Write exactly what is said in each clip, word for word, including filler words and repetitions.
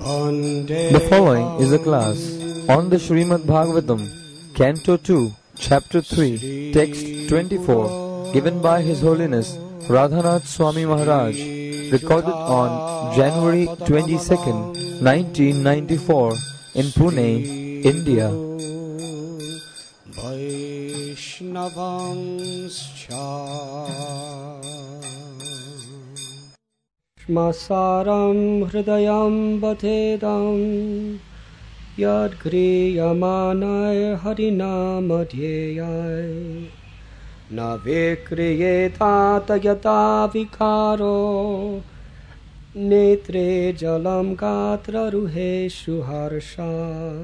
The following is a class on the Srimad Bhagavatam, Canto two, Chapter three, Text twenty-four, given by His Holiness Radhanath Swami Maharaj, recorded on January twenty-second, nineteen ninety-four, in Pune, India. Shmasaram hridayam bathedam yad griyamanay harinamadhyayay na vikriyeta tayata vikaro netre jalam gatra ruheshu harsha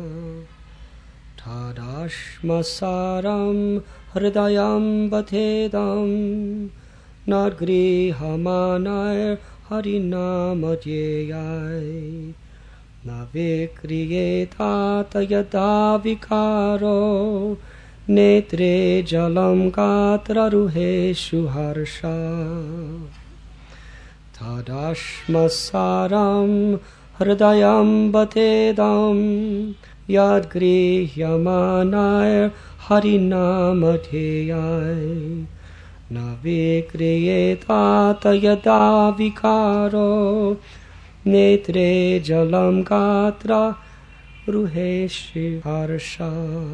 tadashmasaram hridayam bathedam nad griyamanay Harinamadhyayay na vikriyeta tayata vikaro netre jalam gatra ruheshu harsha tadashmasaram hridayam bathedam yad grihyamanay harinamadhyayay na vikriyeta tayata vikaro netre jalam gatra ruheshi harsha.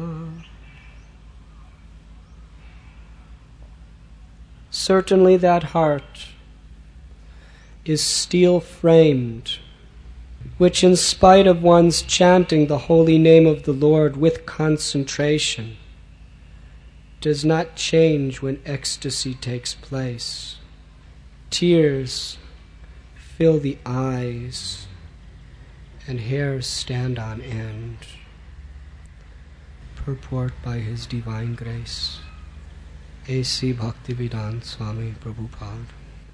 Certainly that heart is steel-framed, which in spite of one's chanting the holy name of the Lord with concentration, does not change when ecstasy takes place. Tears fill the eyes and hairs stand on end. Purport by His Divine Grace, A C Bhaktivedanta Swami Prabhupada.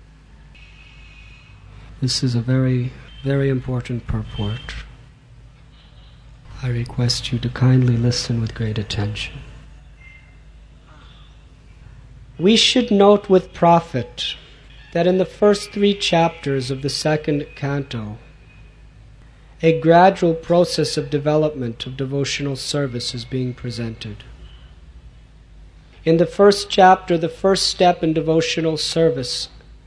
This is a very, very important purport. I request you to kindly listen with great attention. We should note with profit that in the first three chapters of the second canto, a gradual process of development of devotional service is being presented. In the first chapter, the first step in devotional service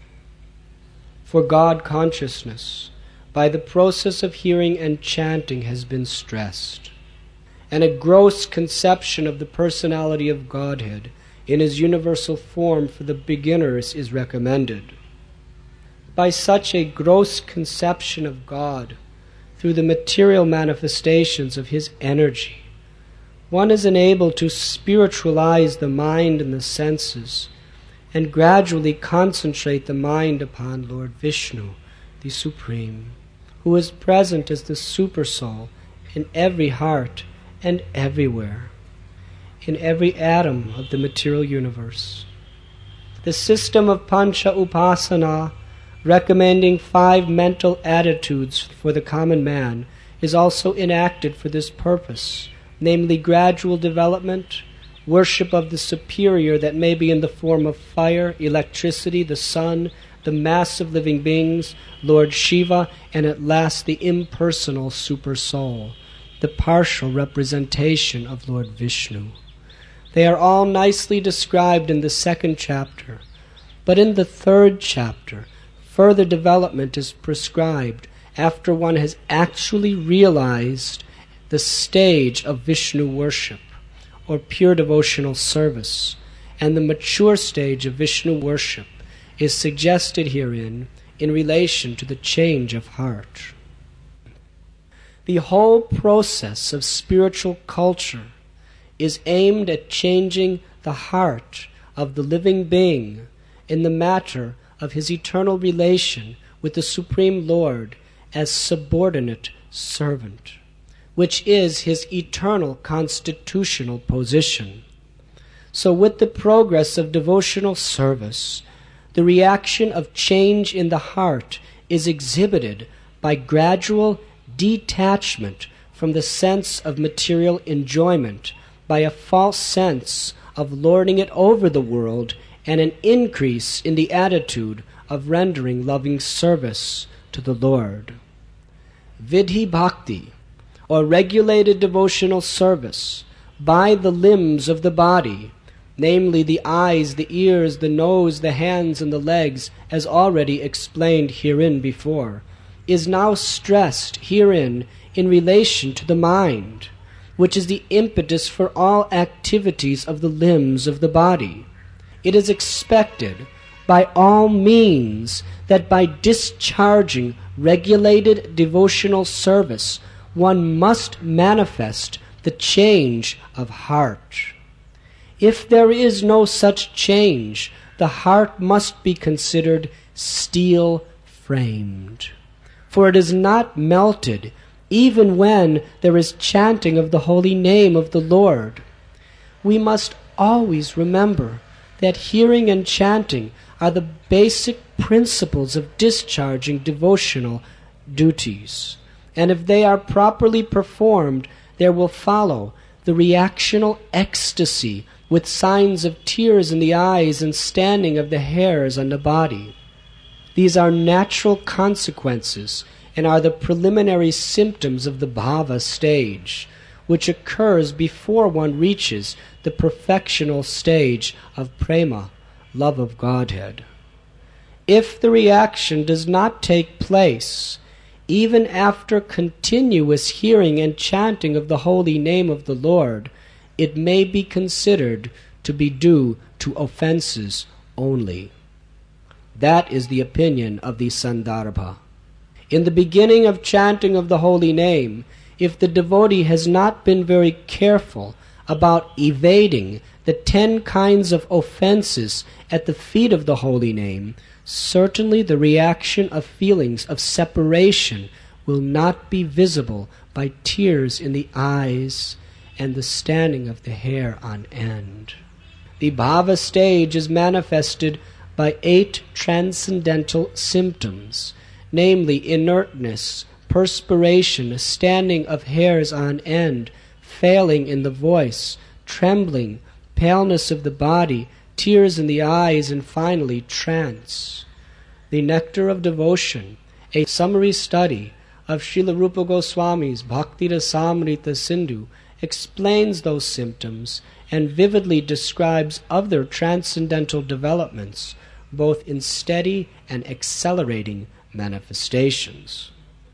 for God consciousness by the process of hearing and chanting has been stressed, and a gross conception of the personality of Godhead in His universal form for the beginners is recommended. By such a gross conception of God through the material manifestations of His energy, one is enabled to spiritualize the mind and the senses and gradually concentrate the mind upon Lord Vishnu, the Supreme, who is present as the Supersoul in every heart and everywhere, in every atom of the material universe. The system of Pancha Upasana, recommending five mental attitudes for the common man, is also enacted for this purpose, namely gradual development, worship of the superior that may be in the form of fire, electricity, the sun, the mass of living beings, Lord Shiva, and at last the impersonal Supersoul, the partial representation of Lord Vishnu. They are all nicely described in the second chapter, but in the third chapter, further development is prescribed after one has actually realized the stage of Vishnu worship, or pure devotional service, and the mature stage of Vishnu worship is suggested herein in relation to the change of heart. The whole process of spiritual culture is aimed at changing the heart of the living being in the matter of his eternal relation with the Supreme Lord as subordinate servant, which is his eternal constitutional position. So with the progress of devotional service, the reaction of change in the heart is exhibited by gradual detachment from the sense of material enjoyment by a false sense of lording it over the world and an increase in the attitude of rendering loving service to the Lord. vidhi bhakti, or regulated devotional service, by the limbs of the body, namely the eyes, the ears, the nose, the hands, and the legs, as already explained herein before, is now stressed herein in relation to the mind, which is the impetus for all activities of the limbs of the body. It is expected by all means that by discharging regulated devotional service, one must manifest the change of heart. If there is no such change, the heart must be considered steel-framed, for it is not melted even when there is chanting of the holy name of the Lord. We must always remember that hearing and chanting are the basic principles of discharging devotional duties, and if they are properly performed, there will follow the reactional ecstasy with signs of tears in the eyes and standing of the hairs on the body. These are natural consequences and are the preliminary symptoms of the bhava stage, which occurs before one reaches the perfectional stage of prema, love of Godhead. If the reaction does not take place, even after continuous hearing and chanting of the holy name of the Lord, it may be considered to be due to offenses only. That is the opinion of the Sandarbha. In the beginning of chanting of the holy name, if the devotee has not been very careful about evading the ten kinds of offenses at the feet of the holy name, certainly the reaction of feelings of separation will not be visible by tears in the eyes and the standing of the hair on end. The bhava stage is manifested by eight transcendental symptoms, namely inertness, perspiration, standing of hairs on end, failing in the voice, trembling, paleness of the body, tears in the eyes, and finally trance. The Nectar of Devotion, a summary study of Srila Rupa Goswami's Bhakti Rasamrita Sindhu, explains those symptoms and vividly describes other transcendental developments, both in steady and accelerating manifestations.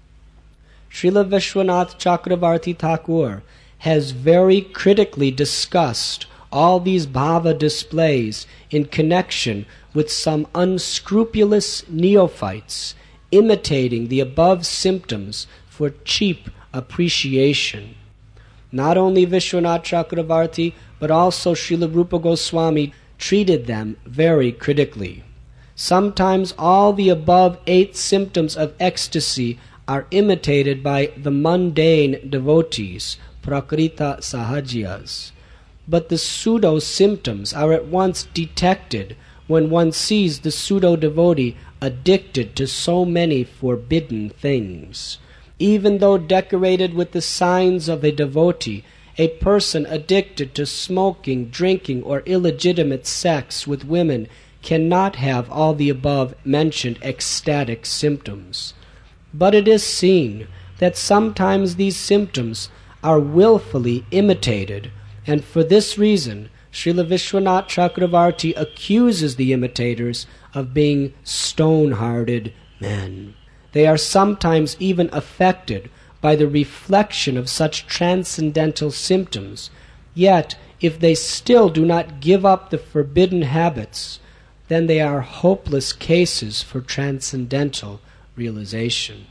Srila Vishwanath Chakravarti Thakur has very critically discussed all these bhava displays in connection with some unscrupulous neophytes imitating the above symptoms for cheap appreciation. Not only Vishwanath Chakravarti, but also Srila Rupa Goswami treated them very critically. Sometimes all the above eight symptoms of ecstasy are imitated by the mundane devotees, prakrita sahajiyas. But the pseudo-symptoms are at once detected when one sees the pseudo-devotee addicted to so many forbidden things. Even though decorated with the signs of a devotee, a person addicted to smoking, drinking, or illegitimate sex with women cannot have all the above mentioned ecstatic symptoms. But it is seen that sometimes these symptoms are willfully imitated, and for this reason Srila Vishwanath Chakravarti accuses the imitators of being stone-hearted men. They are sometimes even affected by the reflection of such transcendental symptoms, yet if they still do not give up the forbidden habits, then they are hopeless cases for transcendental realization.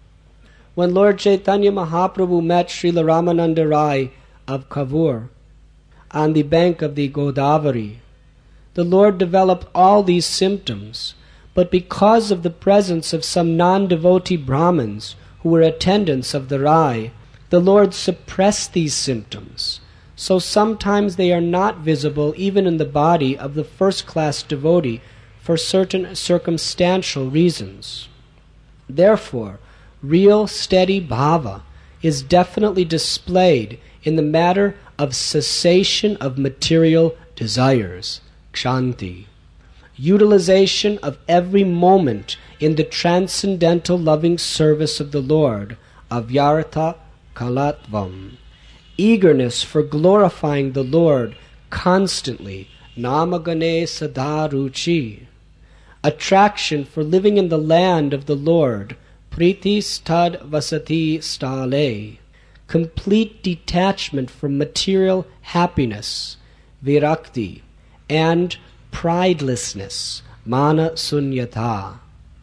When Lord Chaitanya Mahaprabhu met Srila Ramananda Rai of Kavur on the bank of the Godavari, the Lord developed all these symptoms, but because of the presence of some non-devotee Brahmins who were attendants of the Rai, the Lord suppressed these symptoms. So sometimes they are not visible even in the body of the first-class devotee for certain circumstantial reasons. Therefore, real steady bhava is definitely displayed in the matter of cessation of material desires, kshanti, utilization of every moment in the transcendental loving service of the Lord, avyartha kalatvam. Eagerness for glorifying the Lord constantly, namagane sadaruchi. Attraction for living in the land of the Lord, priti stad vasati stale. Complete detachment from material happiness, virakti, and pridelessness, mana sunyata.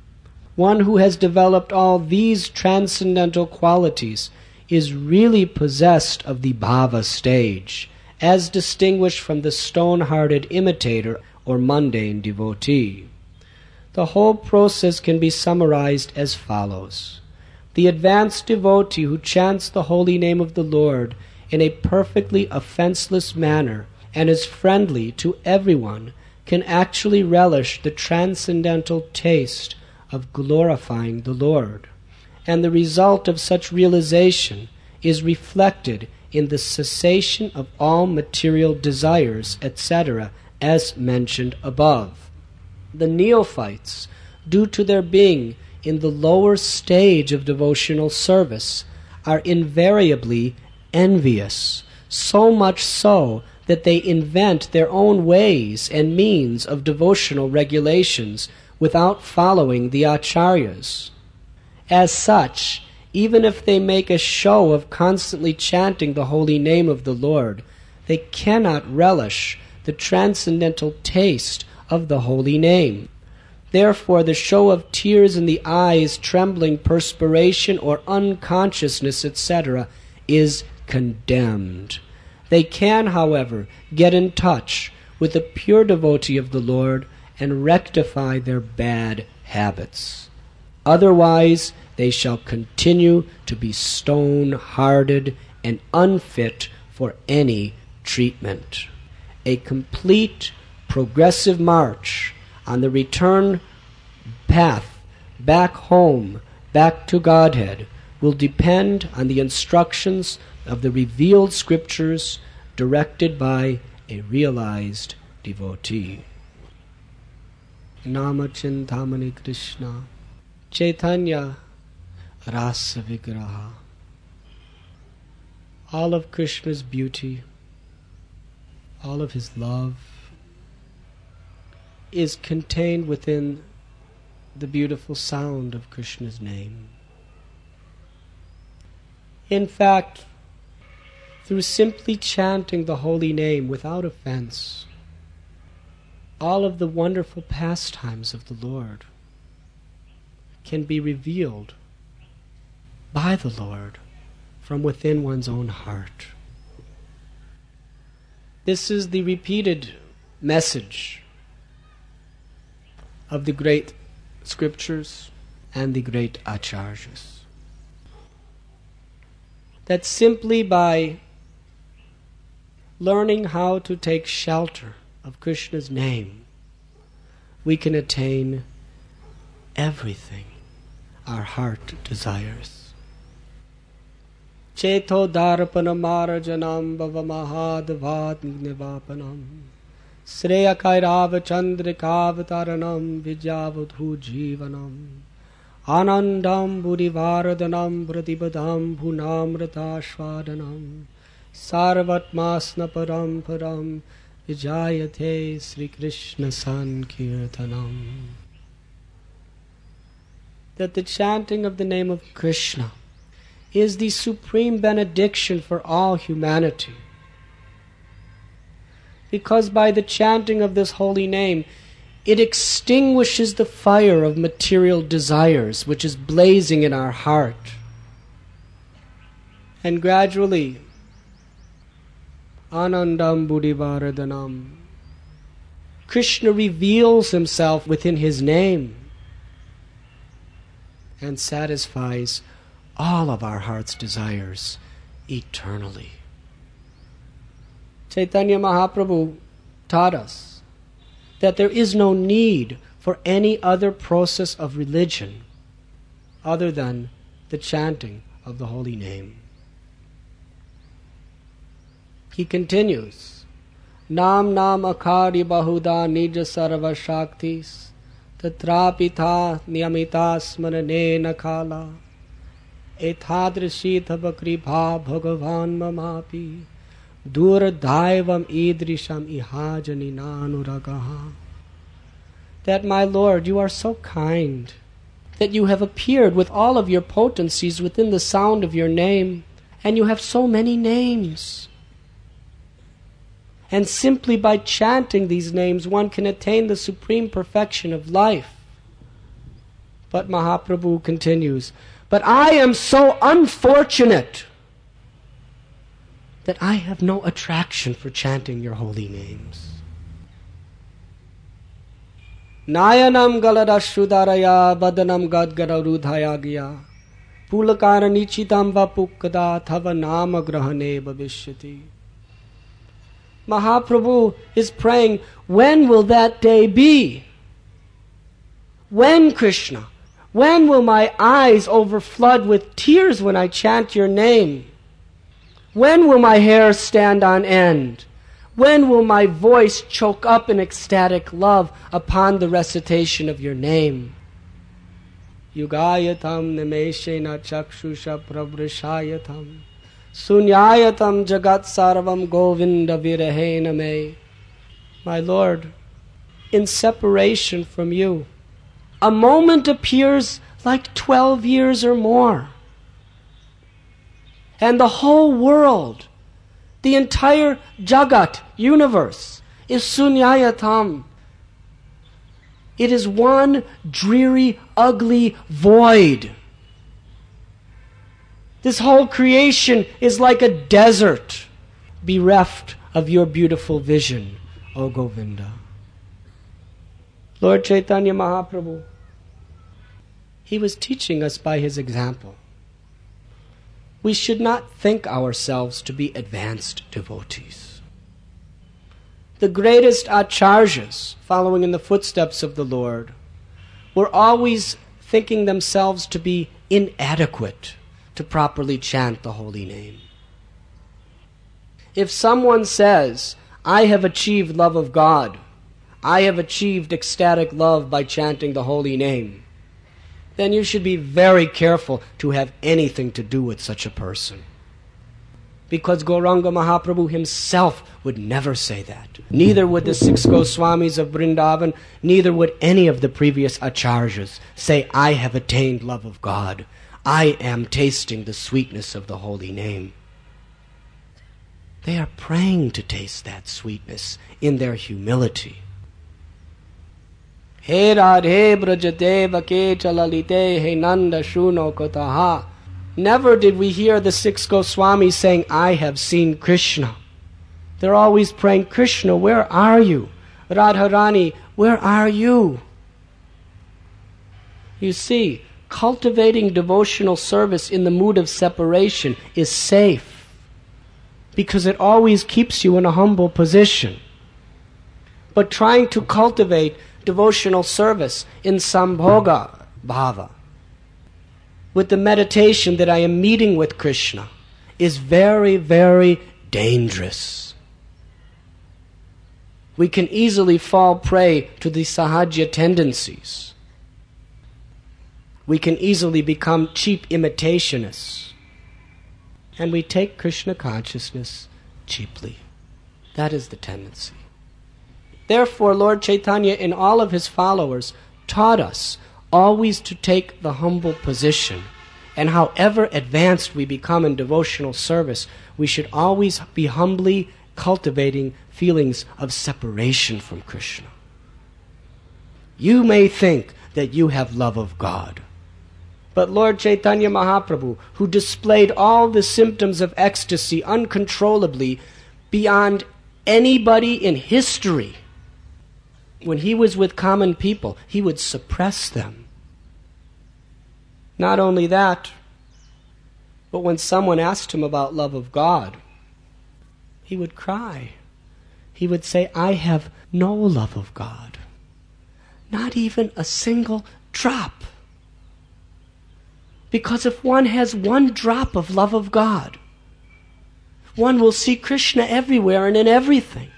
One who has developed all these transcendental qualities is really possessed of the bhava stage, as distinguished from the stone-hearted imitator or mundane devotee. The whole process can be summarized as follows. The advanced devotee who chants the holy name of the Lord in a perfectly offenseless manner and is friendly to everyone can actually relish the transcendental taste of glorifying the Lord. And the result of such realization is reflected in the cessation of all material desires, et cetera, as mentioned above. The neophytes, due to their being in the lower stage of devotional service, are invariably envious, so much so that they invent their own ways and means of devotional regulations without following the acharyas. As such, even if they make a show of constantly chanting the holy name of the Lord, they cannot relish the transcendental taste of the holy name. Therefore, the show of tears in the eyes, trembling, perspiration, or unconsciousness, et cetera, is condemned. They can, however, get in touch with the pure devotee of the Lord and rectify their bad habits. Otherwise, they shall continue to be stone-hearted and unfit for any treatment. A complete, progressive march on the return path back home, back to Godhead, will depend on the instructions of the revealed scriptures directed by a realized devotee. Nama Chintamani Krishna Chaitanya Rasa Vigraha. All of Krishna's beauty, all of his love is contained within the beautiful sound of Krishna's name. In fact, through simply chanting the holy name without offense, all of the wonderful pastimes of the Lord can be revealed by the Lord from within one's own heart. This is the repeated message of the great scriptures and the great acharyas. That simply by learning how to take shelter of Krishna's name, we can attain everything our heart desires. Cheto darpana marajanam bhavamahadavad nivapanam Sreya kairava chandrikavataranam vijavadhu jivanam Anandam buddhivaradanam pratibadam bhunamratashvadanam Sarvatmasna param param vijayate Sri Krishna Sankirtanam. That the chanting of the name of Krishna is the supreme benediction for all humanity. Because by the chanting of this holy name, it extinguishes the fire of material desires which is blazing in our heart. And gradually, Anandam buddhivaradanam, Krishna reveals himself within his name and satisfies all of our heart's desires eternally. Chaitanya Mahaprabhu taught us that there is no need for any other process of religion other than the chanting of the holy name. He continues, Nam nam akari bahuda nija sarva shaktis tatrapitha niyamita smarane nakala etadrishi tava kripa bhagavan mamapi durdaivam idrisham ihajani nanuragaha. That, my Lord, you are so kind, that you have appeared with all of your potencies within the sound of your name, and you have so many names. And simply by chanting these names, one can attain the supreme perfection of life. But Mahaprabhu continues, but I am so unfortunate that I have no attraction for chanting your holy names. Nayanam galadashudaraya badanam gadgararudhayagya pulakara nichitam vapukada thava nama grahane bhavishyati. Mahaprabhu is praying, when will that day be? When, Krishna? When will my eyes overflood with tears when I chant your name? When will my hair stand on end? When will my voice choke up in ecstatic love upon the recitation of your name? Yugayatam nimeshena chakshusha pravrishayatam sunyayatam jagat sarvam govinda virahena me. My Lord, in separation from you, a moment appears like twelve years or more. And the whole world, the entire Jagat, universe, is sunyayatam. It is one dreary, ugly void. This whole creation is like a desert, bereft of your beautiful vision, O Govinda. Lord Chaitanya Mahaprabhu, he was teaching us by his example. We should not think ourselves to be advanced devotees. The greatest acharyas, following in the footsteps of the Lord, were always thinking themselves to be inadequate to properly chant the holy name. If someone says, I have achieved love of God, I have achieved ecstatic love by chanting the holy name, then you should be very careful to have anything to do with such a person. Because Gauranga Mahaprabhu himself would never say that. Neither would the six Goswamis of Vrindavan, neither would any of the previous acharyas say, I have attained love of God. I am tasting the sweetness of the holy name. They are praying to taste that sweetness in their humility. He Radhe Brajate Vake Chalalite He Nanda Shuno Kotaha. Never did we hear the six Goswamis saying, I have seen Krishna. They're always praying, Krishna, where are you? Radharani, where are you? You see, cultivating devotional service in the mood of separation is safe because it always keeps you in a humble position. But trying to cultivate devotional service in Sambhoga Bhava, with the meditation that I am meeting with Krishna, is very, very dangerous. We can easily fall prey to the sahajya tendencies. We can easily become cheap imitationists. And we take Krishna consciousness cheaply. That is the tendency. Therefore, Lord Chaitanya and all of his followers taught us always to take the humble position. And however advanced we become in devotional service, we should always be humbly cultivating feelings of separation from Krishna. You may think that you have love of God. But Lord Chaitanya Mahaprabhu, who displayed all the symptoms of ecstasy uncontrollably beyond anybody in history, when he was with common people, he would suppress them. Not only that, but when someone asked him about love of God, he would cry. He would say, I have no love of God. Not even a single drop. Because if one has one drop of love of God, one will see Krishna everywhere and in everything.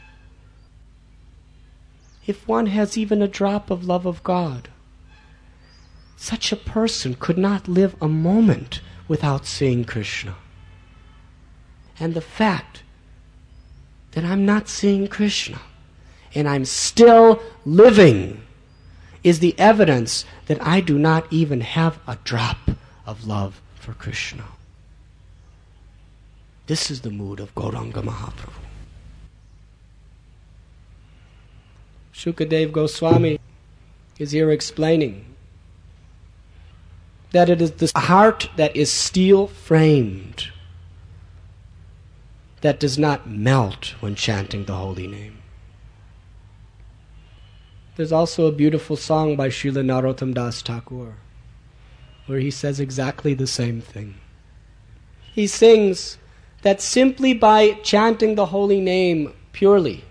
If one has even a drop of love of God, such a person could not live a moment without seeing Krishna. And the fact that I'm not seeing Krishna and I'm still living is the evidence that I do not even have a drop of love for Krishna. This is the mood of Gauranga Mahaprabhu. Shukadev Goswami is here explaining that it is the heart that is steel-framed that does not melt when chanting the holy name. There's also a beautiful song by Srila Narottam Das Thakur where he says exactly the same thing. He sings that simply by chanting the holy name purely,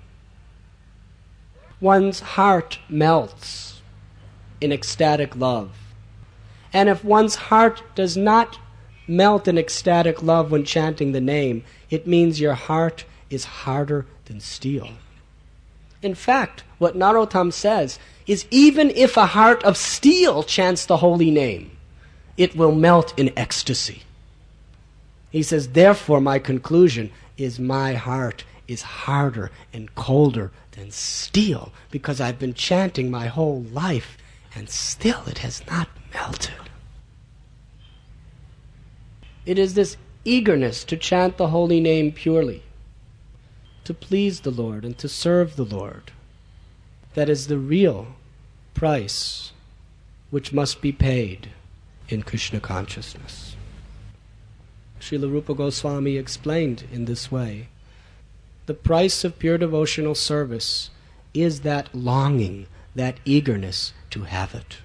one's heart melts in ecstatic love. And if one's heart does not melt in ecstatic love when chanting the name, it means your heart is harder than steel. In fact, what Narottam says is even if a heart of steel chants the holy name, it will melt in ecstasy. He says, therefore my conclusion is my heart is harder and colder than steel because I've been chanting my whole life and still it has not melted. It is this eagerness to chant the holy name purely, to please the Lord and to serve the Lord, that is the real price which must be paid in Krishna consciousness. Srila Rupa Goswami explained in this way, the price of pure devotional service is that longing, that eagerness to have it.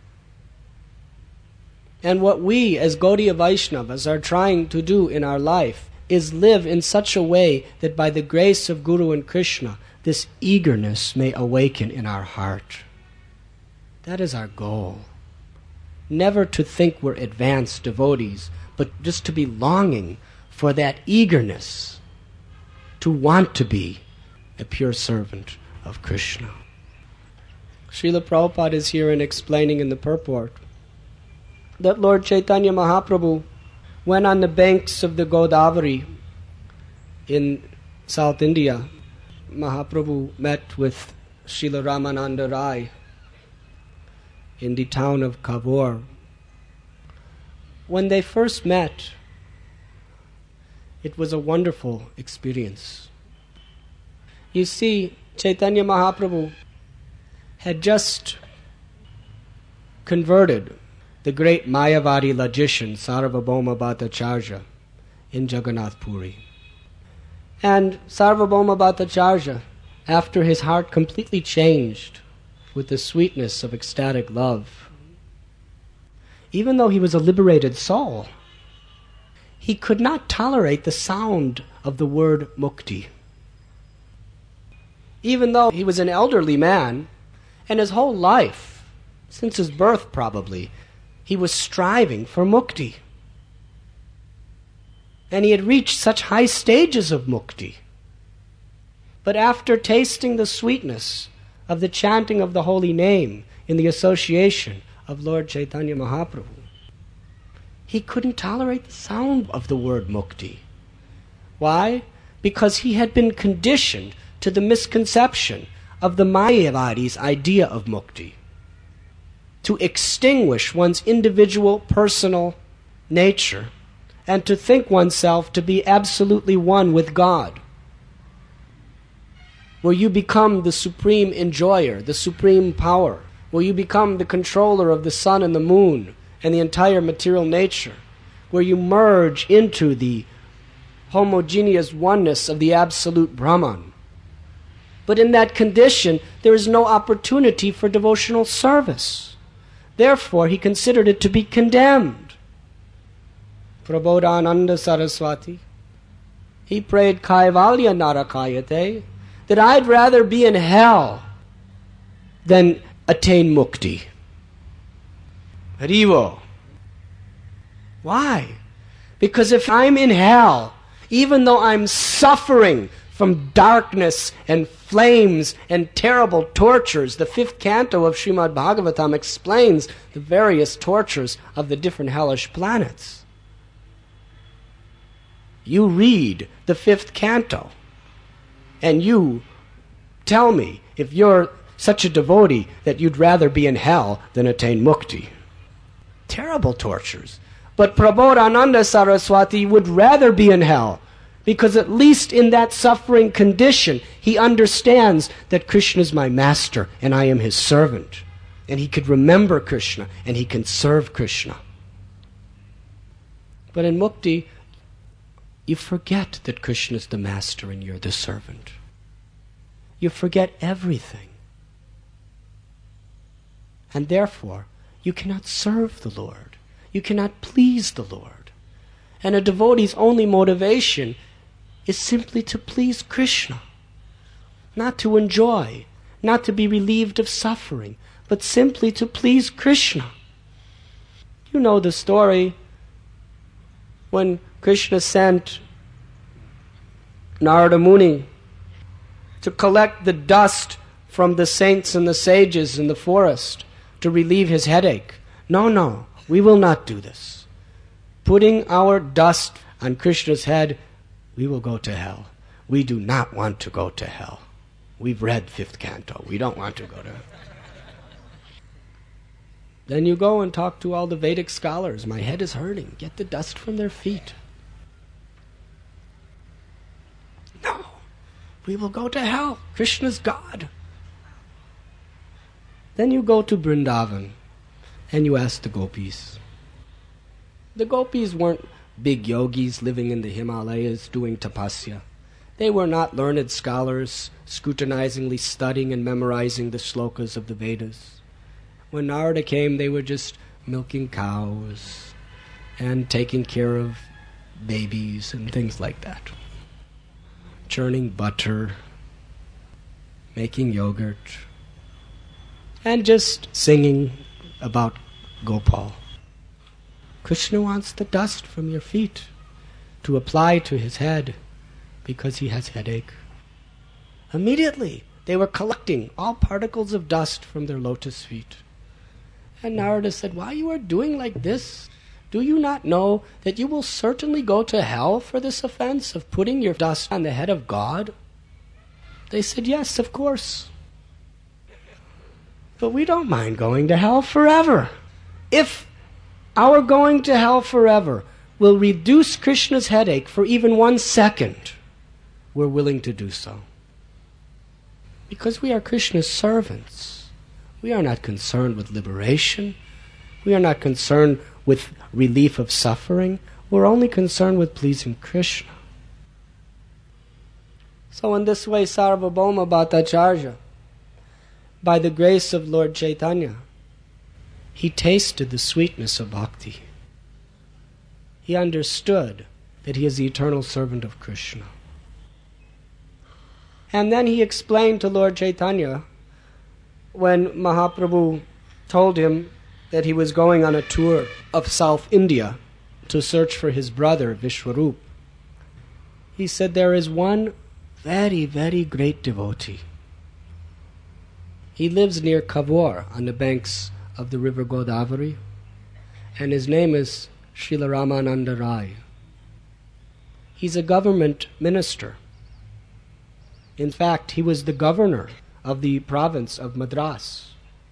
And what we as Gaudiya Vaishnavas are trying to do in our life is live in such a way that by the grace of Guru and Krishna, this eagerness may awaken in our heart. That is our goal. Never to think we're advanced devotees, but just to be longing for that eagerness to want to be a pure servant of Krishna. Srila Prabhupada is here in explaining in the purport that Lord Chaitanya Mahaprabhu went on the banks of the Godavari in South India. Mahaprabhu met with Srila Ramananda Rai in the town of Kavor. When they first met, it was a wonderful experience. You see, Chaitanya Mahaprabhu had just converted the great Mayavadi logician Sarvabhauma Bhattacharya in Jagannath Puri. And Sarvabhauma Bhattacharya, after his heart completely changed with the sweetness of ecstatic love, even though he was a liberated soul, he could not tolerate the sound of the word mukti. Even though he was an elderly man, and his whole life, since his birth probably, he was striving for mukti. And he had reached such high stages of mukti. But after tasting the sweetness of the chanting of the holy name in the association of Lord Chaitanya Mahaprabhu, he couldn't tolerate the sound of the word mukti. Why? Because he had been conditioned to the misconception of the Mayavadi's idea of mukti, to extinguish one's individual personal nature and to think oneself to be absolutely one with God, where you become the supreme enjoyer, the supreme power, where you become the controller of the sun and the moon and the entire material nature, where you merge into the homogeneous oneness of the absolute Brahman. But in that condition, there is no opportunity for devotional service. Therefore, he considered it to be condemned. Prabodhananda Saraswati, he prayed Kaivalya Narakayate, that I'd rather be in hell than attain mukti. Harivo. Why? Because if I'm in hell, even though I'm suffering from darkness and flames and terrible tortures, the fifth canto of Srimad Bhagavatam explains the various tortures of the different hellish planets. you read the fifth canto, and you tell me if you're such a devotee that you'd rather be in hell than attain mukti. Terrible tortures. But Prabodhananda Saraswati would rather be in hell, because at least in that suffering condition, he understands that Krishna is my master and I am his servant. And he could remember Krishna and he can serve Krishna. But in mukti, you forget that Krishna is the master and you're the servant. You forget everything. And therefore, you cannot serve the Lord. You cannot please the Lord. And a devotee's only motivation is simply to please Krishna. Not to enjoy, not to be relieved of suffering, but simply to please Krishna. You know the story when Krishna sent Narada Muni to collect the dust from the saints and the sages in the forest to relieve his headache. No, no, we will not do this. Putting our dust on Krishna's head, we will go to hell. We do not want to go to hell. We've read fifth canto. We don't want to go to hell. Then you go and talk to all the Vedic scholars. My head is hurting. Get the dust from their feet. No, we will go to hell. Krishna's God. Then you go to Vrindavan and you ask the gopis. The gopis weren't big yogis living in the Himalayas doing tapasya. They were not learned scholars scrutinizingly studying and memorizing the slokas of the Vedas. When Narada came, they were just milking cows and taking care of babies and things like that. Churning butter, making yogurt, and just singing about Gopal. Krishna wants the dust from your feet to apply to his head because he has headache. Immediately, they were collecting all particles of dust from their lotus feet. And Narada said, why you are doing like this? Do you not know that you will certainly go to hell for this offense of putting your dust on the head of God? They said, yes, of course. But we don't mind going to hell forever. If our going to hell forever will reduce Krishna's headache for even one second, we're willing to do so. Because we are Krishna's servants. We are not concerned with liberation. We are not concerned with relief of suffering. We're only concerned with pleasing Krishna. So in this way, Sarvabhauma Bhattacharya, by the grace of Lord Chaitanya, he tasted the sweetness of bhakti. He understood that he is the eternal servant of Krishna. And then he explained to Lord Chaitanya, when Mahaprabhu told him that he was going on a tour of South India to search for his brother Vishwarup, he said, there is one very, very great devotee. He lives near Kavor on the banks of the river Godavari, and his name is Srila Ramananda Rai. He's a government minister. In fact, he was the governor of the province of Madras.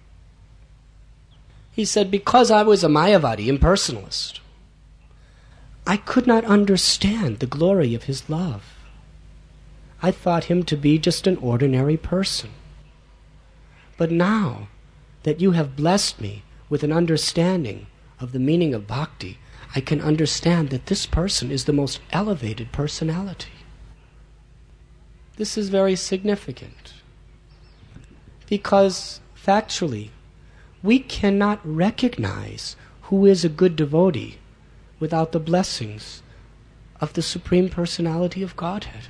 He said, because I was a Mayavadi impersonalist, I could not understand the glory of his love. I thought him to be just an ordinary person. But now that you have blessed me with an understanding of the meaning of bhakti, I can understand that this person is the most elevated personality. This is very significant. Because, factually, we cannot recognize who is a good devotee without the blessings of the Supreme Personality of Godhead.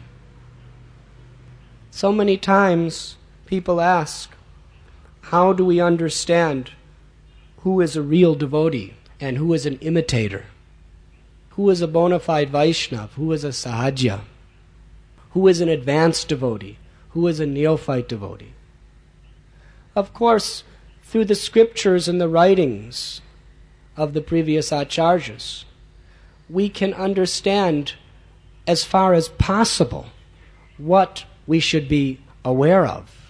So many times people ask, how do we understand who is a real devotee and who is an imitator? Who is a bona fide Vaishnava? Who is a Sahajya? Who is an advanced devotee? Who is a neophyte devotee? Of course, through the scriptures and the writings of the previous acharyas, we can understand as far as possible, what we should be aware of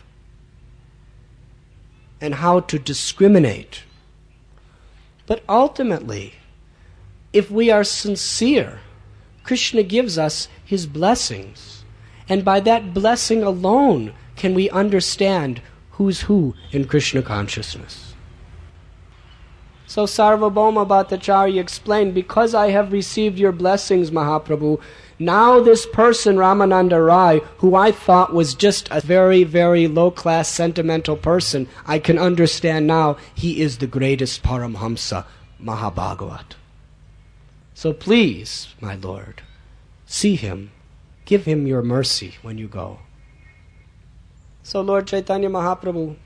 and how to discriminate. But ultimately, if we are sincere, Krishna gives us his blessings, and by that blessing alone can we understand who's who in Krishna consciousness. So Sarvabhauma Bhattacharya explained, because I have received your blessings, Mahaprabhu, now this person, Ramananda Rai, who I thought was just a very, very low-class sentimental person, I can understand now he is the greatest Paramhamsa, Mahabhagavat. So please, my Lord, see him, give him your mercy when you go. So Lord Chaitanya Mahaprabhu,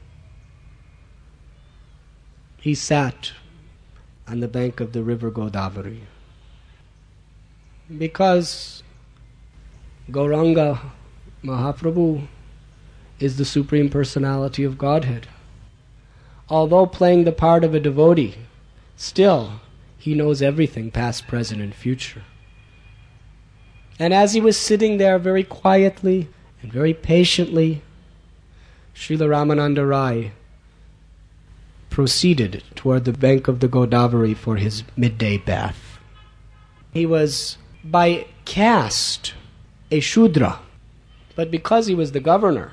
he sat on the bank of the river Godavari, because Gauranga Mahaprabhu is the Supreme Personality of Godhead. Although playing the part of a devotee, still he knows everything, past, present, and future. And as he was sitting there very quietly and very patiently, Srila Ramananda Rai proceeded toward the bank of the Godavari for his midday bath. He was by caste a Shudra, but because he was the governor,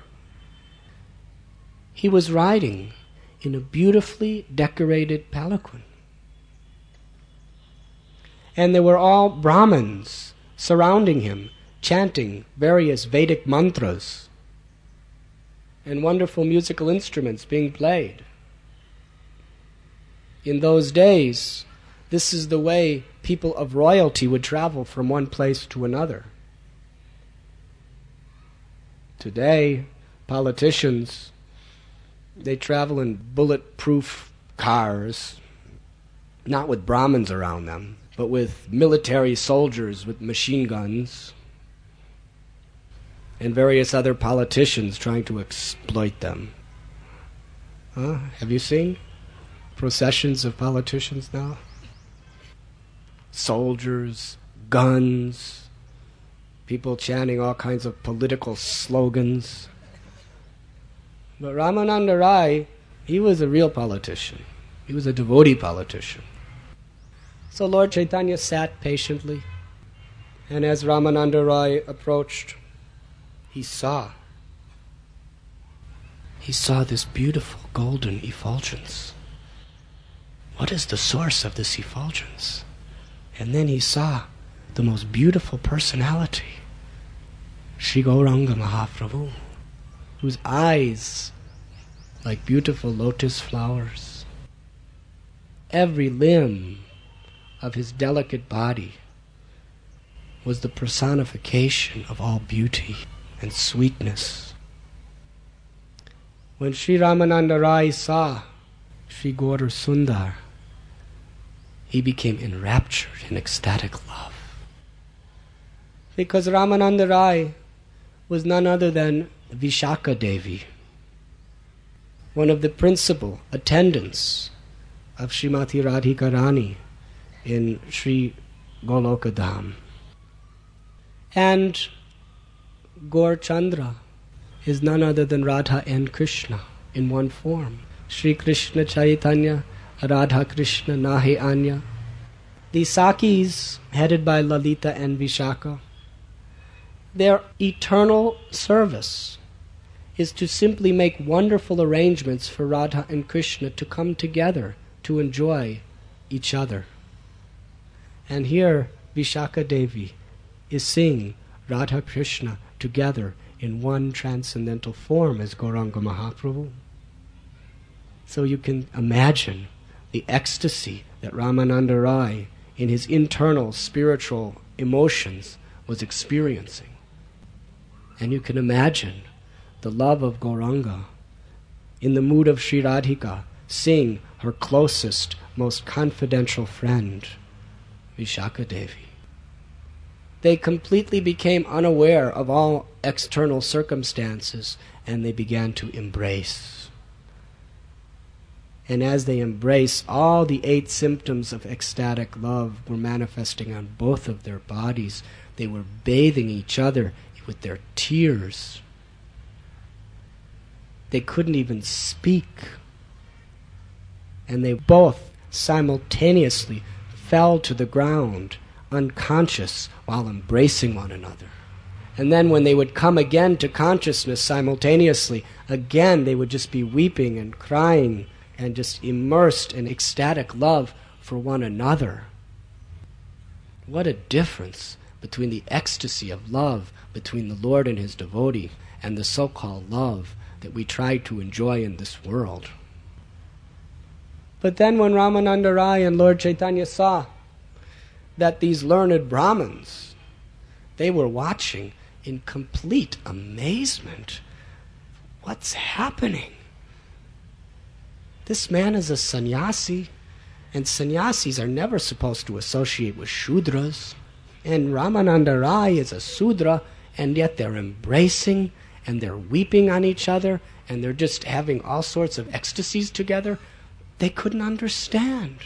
he was riding in a beautifully decorated palanquin. And there were all Brahmins surrounding him, chanting various Vedic mantras, and wonderful musical instruments being played. In those days, this is the way people of royalty would travel from one place to another. Today, politicians, they travel in bulletproof cars, not with Brahmins around them, but with military soldiers with machine guns, and various other politicians trying to exploit them. Huh? Have you seen processions of politicians now? Soldiers, guns, people chanting all kinds of political slogans. But Ramananda Rai, he was a real politician. He was a devotee politician. So Lord Chaitanya sat patiently, and as Ramananda Rai approached, he saw, he saw this beautiful golden effulgence. What is the source of this effulgence? And then he saw the most beautiful personality, Sri Gauranga Mahaprabhu, whose eyes like beautiful lotus flowers. Every limb of his delicate body was the personification of all beauty and sweetness. When Sri Ramananda Rai saw Sri Gaur Sundar, he became enraptured in ecstatic love. Because Ramananda Rai was none other than Vishaka Devi, one of the principal attendants of Srimati Radhika Rani in Sri Goloka Dham. And Gaur Chandra is none other than Radha and Krishna in one form. Sri Krishna Chaitanya, Radha Krishna, Nahe Anya. The Sakis, headed by Lalita and Vishaka, their eternal service is to simply make wonderful arrangements for Radha and Krishna to come together to enjoy each other. And here Vishaka Devi is seeing Radha Krishna together in one transcendental form as Gauranga Mahaprabhu. So you can imagine the ecstasy that Ramananda Rai in his internal spiritual emotions was experiencing. And you can imagine the love of Gauranga in the mood of Sri Radhika seeing her closest, most confidential friend, Vishaka Devi. They completely became unaware of all external circumstances, and they began to embrace. And as they embraced, all the eight symptoms of ecstatic love were manifesting on both of their bodies. They were bathing each other with their tears. They couldn't even speak. And they both simultaneously fell to the ground, unconscious, while embracing one another. And then when they would come again to consciousness simultaneously, again they would just be weeping and crying and just immersed in ecstatic love for one another. What a difference between the ecstasy of love between the Lord and His devotee and the so-called love that we try to enjoy in this world. But then when Ramananda Rai and Lord Chaitanya saw that these learned Brahmins, they were watching in complete amazement. What's happening? This man is a sannyasi, and sannyasis are never supposed to associate with Shudras. And Ramananda Rai is a Sudra, and yet they're embracing, and they're weeping on each other, and they're just having all sorts of ecstasies together. They couldn't understand.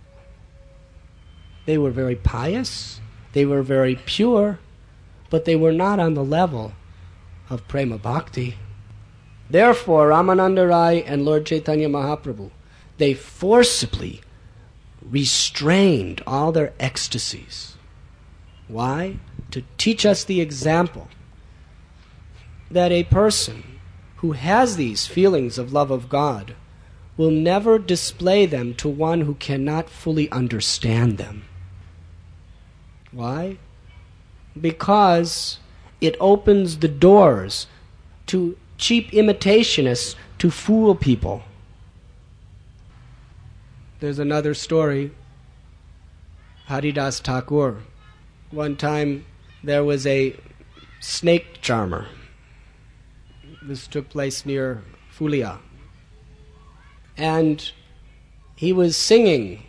They were very pious, they were very pure, but they were not on the level of Prema Bhakti. Therefore, Ramananda Rai and Lord Chaitanya Mahaprabhu, they forcibly restrained all their ecstasies. Why? To teach us the example that a person who has these feelings of love of God will never display them to one who cannot fully understand them. Why? Because it opens the doors to cheap imitationists to fool people. There's another story. Haridas Thakur. One time there was a snake charmer. This took place near Fulia. And he was singing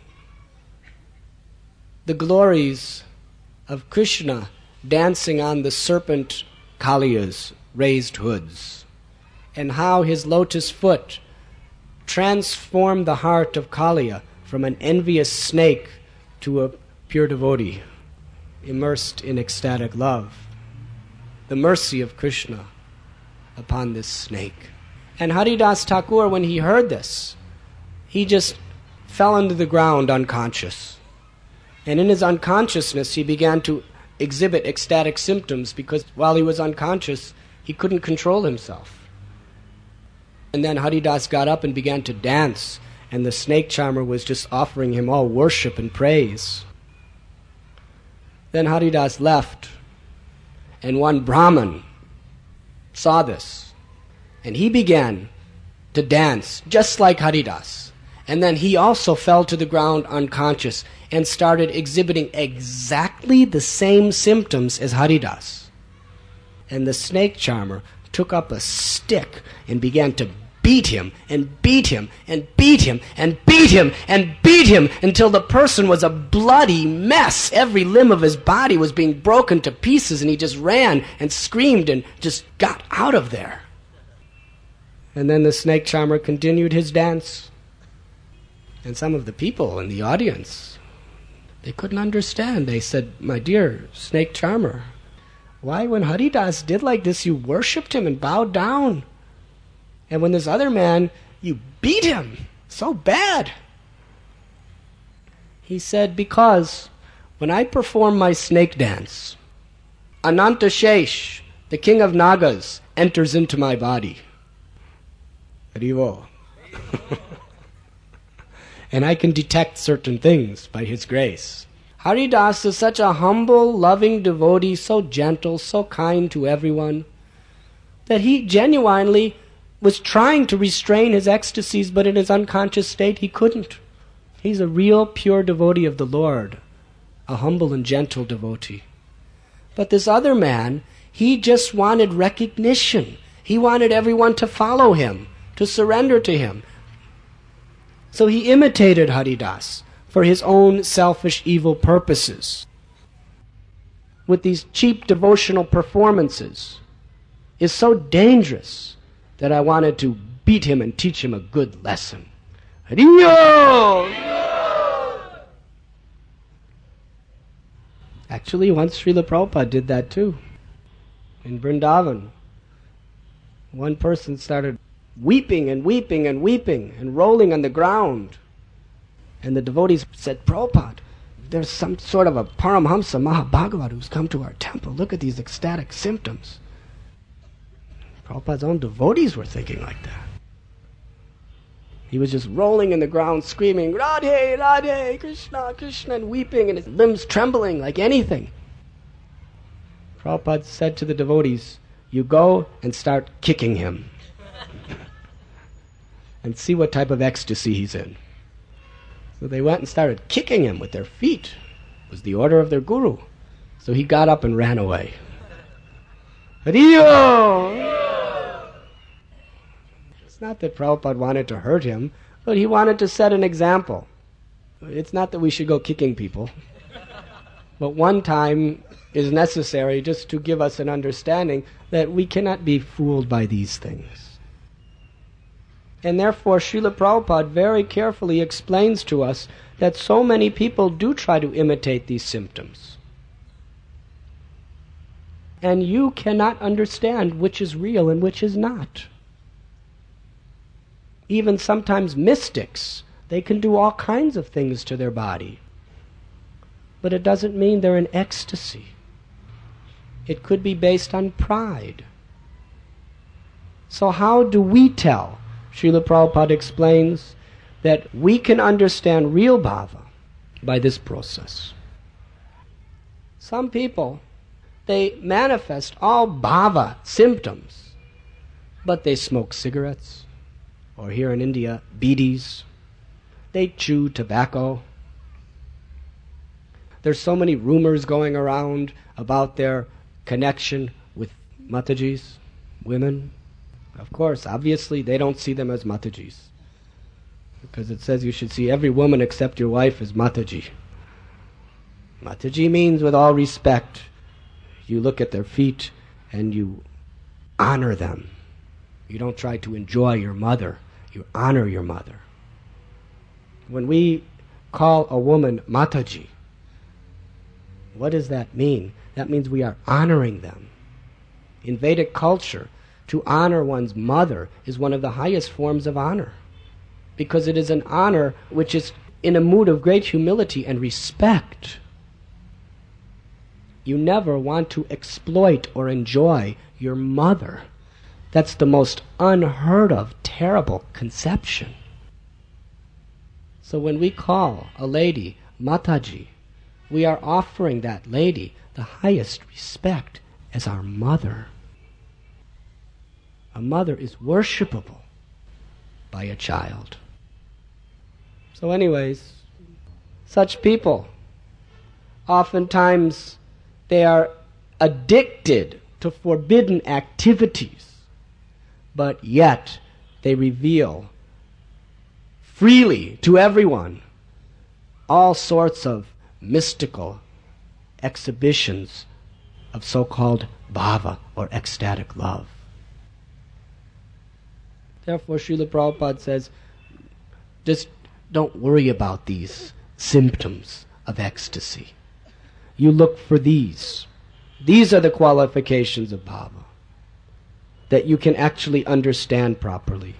the glories of Krishna dancing on the serpent Kaliya's raised hoods, and how his lotus foot transformed the heart of Kaliya from an envious snake to a pure devotee, immersed in ecstatic love. The mercy of Krishna upon this snake. And Haridas Thakur, when he heard this, he just fell into the ground unconscious. And in his unconsciousness, he began to exhibit ecstatic symptoms because while he was unconscious, he couldn't control himself. And then Haridas got up and began to dance, and the snake charmer was just offering him all worship and praise. Then Haridas left, and one Brahmin saw this, and he began to dance just like Haridas. And then he also fell to the ground unconscious and started exhibiting exactly the same symptoms as Haridas. And the snake charmer took up a stick and began to beat him and beat him and beat him and beat him and beat him until the person was a bloody mess. Every limb of his body was being broken to pieces, and he just ran and screamed and just got out of there. And then the snake charmer continued his dance. And some of the people in the audience, they couldn't understand. They said, "My dear snake charmer, why when Haridas did like this, you worshipped him and bowed down? And when this other man, you beat him so bad?" He said, "Because when I perform my snake dance, Anantashesh, the king of Nagas, enters into my body. Haribo. And I can detect certain things by his grace." Haridas is such a humble, loving devotee, so gentle, so kind to everyone, that he genuinely was trying to restrain his ecstasies, but in his unconscious state he couldn't. He's a real pure devotee of the Lord, a humble and gentle devotee. But this other man, he just wanted recognition. He wanted everyone to follow him, to surrender to him. So he imitated Haridas for his own selfish, evil purposes. With these cheap devotional performances, is so dangerous that I wanted to beat him and teach him a good lesson. Hariyo! Actually, once Srila Prabhupada did that too. In Vrindavan, one person started weeping and weeping and weeping and rolling on the ground. And the devotees said, Prabhupada, there's some sort of a Paramhamsa Mahabhagavat who's come to our temple. Look at these ecstatic symptoms. Prabhupada's own devotees were thinking like that. He was just rolling in the ground, screaming, Radhe, Radhe, Krishna, Krishna, and weeping, and his limbs trembling like anything. Prabhupada said to the devotees, you go and start kicking him and see what type of ecstasy he's in. So they went and started kicking him with their feet. It was the order of their guru. So he got up and ran away. Hariyo! It's not that Prabhupada wanted to hurt him, but he wanted to set an example. It's not that we should go kicking people, but one time is necessary just to give us an understanding that we cannot be fooled by these things. And therefore Srila Prabhupada very carefully explains to us that so many people do try to imitate these symptoms. And you cannot understand which is real and which is not. Even sometimes mystics, they can do all kinds of things to their body. But it doesn't mean they're in ecstasy. It could be based on pride. So how do we tell? Srila Prabhupada explains that we can understand real bhava by this process. Some people, they manifest all bhava symptoms, but they smoke cigarettes, or here in India, bidis. They chew tobacco. There's so many rumors going around about their connection with Matajis, women. Of course, obviously, they don't see them as Matajis, because it says you should see every woman except your wife as Mataji. Mataji means with all respect. You look at their feet and you honor them. You don't try to enjoy your mother. You honor your mother. When we call a woman Mataji, what does that mean? That means we are honoring them. In Vedic culture, to honor one's mother is one of the highest forms of honor, because it is an honor which is in a mood of great humility and respect. You never want to exploit or enjoy your mother. That's the most unheard of, terrible conception. So when we call a lady Mataji, we are offering that lady the highest respect as our mother. A mother is worshipable by a child. So anyways, such people, oftentimes they are addicted to forbidden activities, but yet they reveal freely to everyone all sorts of mystical exhibitions of so-called bhava or ecstatic love. Therefore, Srila Prabhupada says, just don't worry about these symptoms of ecstasy. You look for these. These are the qualifications of bhava that you can actually understand properly.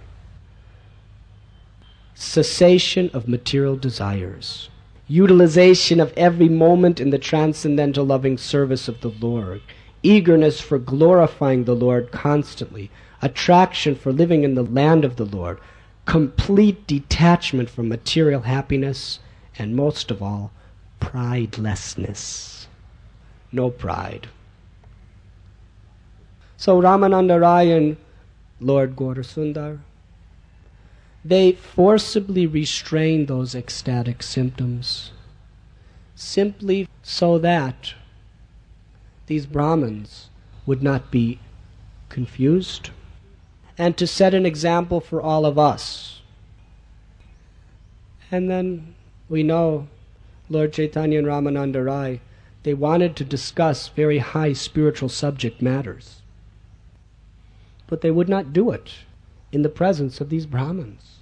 Cessation of material desires. Utilization of every moment in the transcendental loving service of the Lord. Eagerness for glorifying the Lord constantly. Attraction for living in the land of the Lord. Complete detachment from material happiness. And most of all, pridelessness. No pride. So Ramananda Rai and Lord Gaurasundar, they forcibly restrain those ecstatic symptoms simply so that these Brahmins would not be confused, and to set an example for all of us. And then we know Lord Chaitanya and Ramananda Rai, they wanted to discuss very high spiritual subject matters, but they would not do it in the presence of these Brahmins,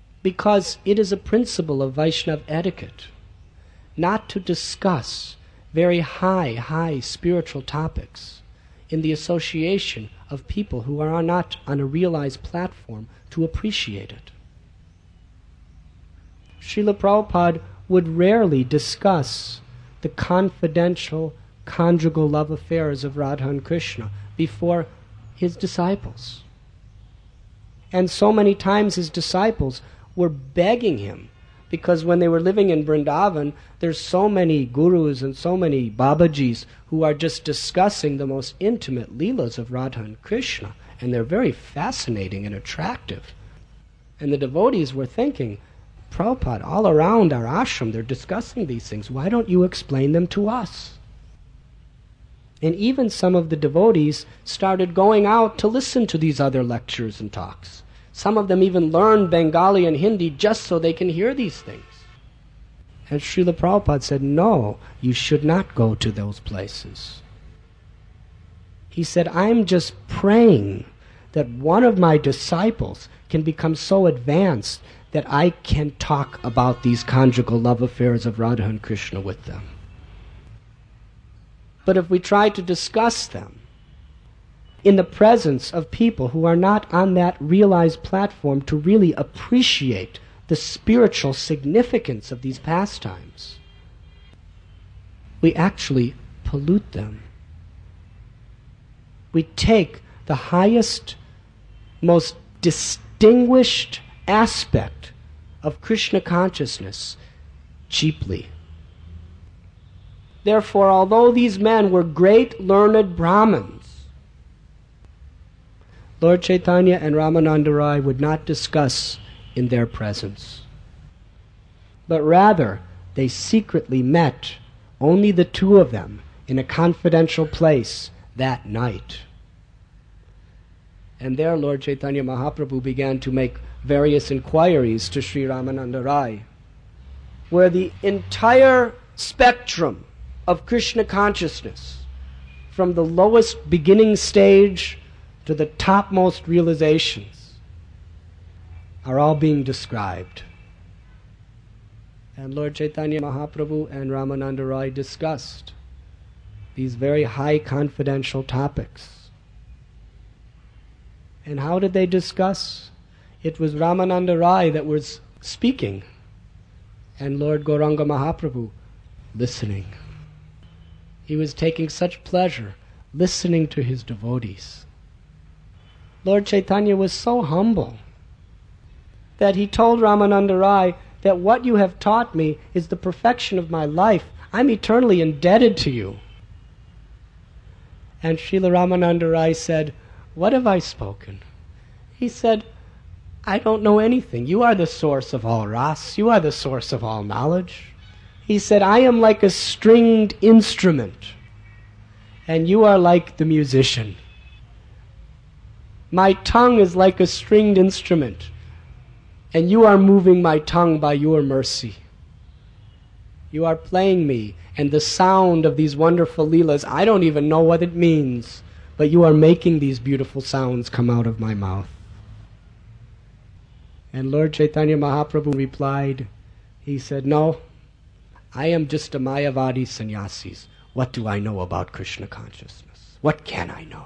because it is a principle of Vaishnava etiquette not to discuss very high, high spiritual topics in the association of people who are not on a realized platform to appreciate it. Srila Prabhupada would rarely discuss the confidential, conjugal love affairs of Radha and Krishna before his disciples. And so many times his disciples were begging him, because when they were living in Vrindavan, there's so many gurus and so many babajis who are just discussing the most intimate leelas of Radha and Krishna, and they're very fascinating and attractive. And the devotees were thinking, Prabhupada, all around our ashram, they're discussing these things. Why don't you explain them to us? And even some of the devotees started going out to listen to these other lectures and talks. Some of them even learned Bengali and Hindi just so they can hear these things. And Srila Prabhupada said, no, you should not go to those places. He said, I'm just praying that one of my disciples can become so advanced that I can talk about these conjugal love affairs of Radha and Krishna with them. But if we try to discuss them in the presence of people who are not on that realized platform to really appreciate the spiritual significance of these pastimes, we actually pollute them. We take the highest, most distinguished aspect of Krishna consciousness cheaply. Therefore, although these men were great learned Brahmins, Lord Chaitanya and Ramananda Rai would not discuss in their presence. But rather, they secretly met, only the two of them, in a confidential place that night. And there Lord Chaitanya Mahaprabhu began to make various inquiries to Sri Ramananda Rai, where the entire spectrum of Krishna consciousness, from the lowest beginning stage to the topmost realizations, are all being described. And Lord Chaitanya Mahaprabhu and Ramananda Rai discussed these very high confidential topics. And how did they discuss? It was Ramananda Rai that was speaking, and Lord Gauranga Mahaprabhu listening. He was taking such pleasure listening to his devotees. Lord Chaitanya was so humble that he told Ramananda Rai that what you have taught me is the perfection of my life. I'm eternally indebted to you. And Srila Ramananda Rai said, what have I spoken? He said, I don't know anything. You are the source of all ras. You are the source of all knowledge. He said, I am like a stringed instrument, and you are like the musician. My tongue is like a stringed instrument, and you are moving my tongue by your mercy. You are playing me, and the sound of these wonderful leelas, I don't even know what it means, but you are making these beautiful sounds come out of my mouth. And Lord Chaitanya Mahaprabhu replied, he said, no, I am just a Mayavadi sannyasis. What do I know about Krishna consciousness? What can I know?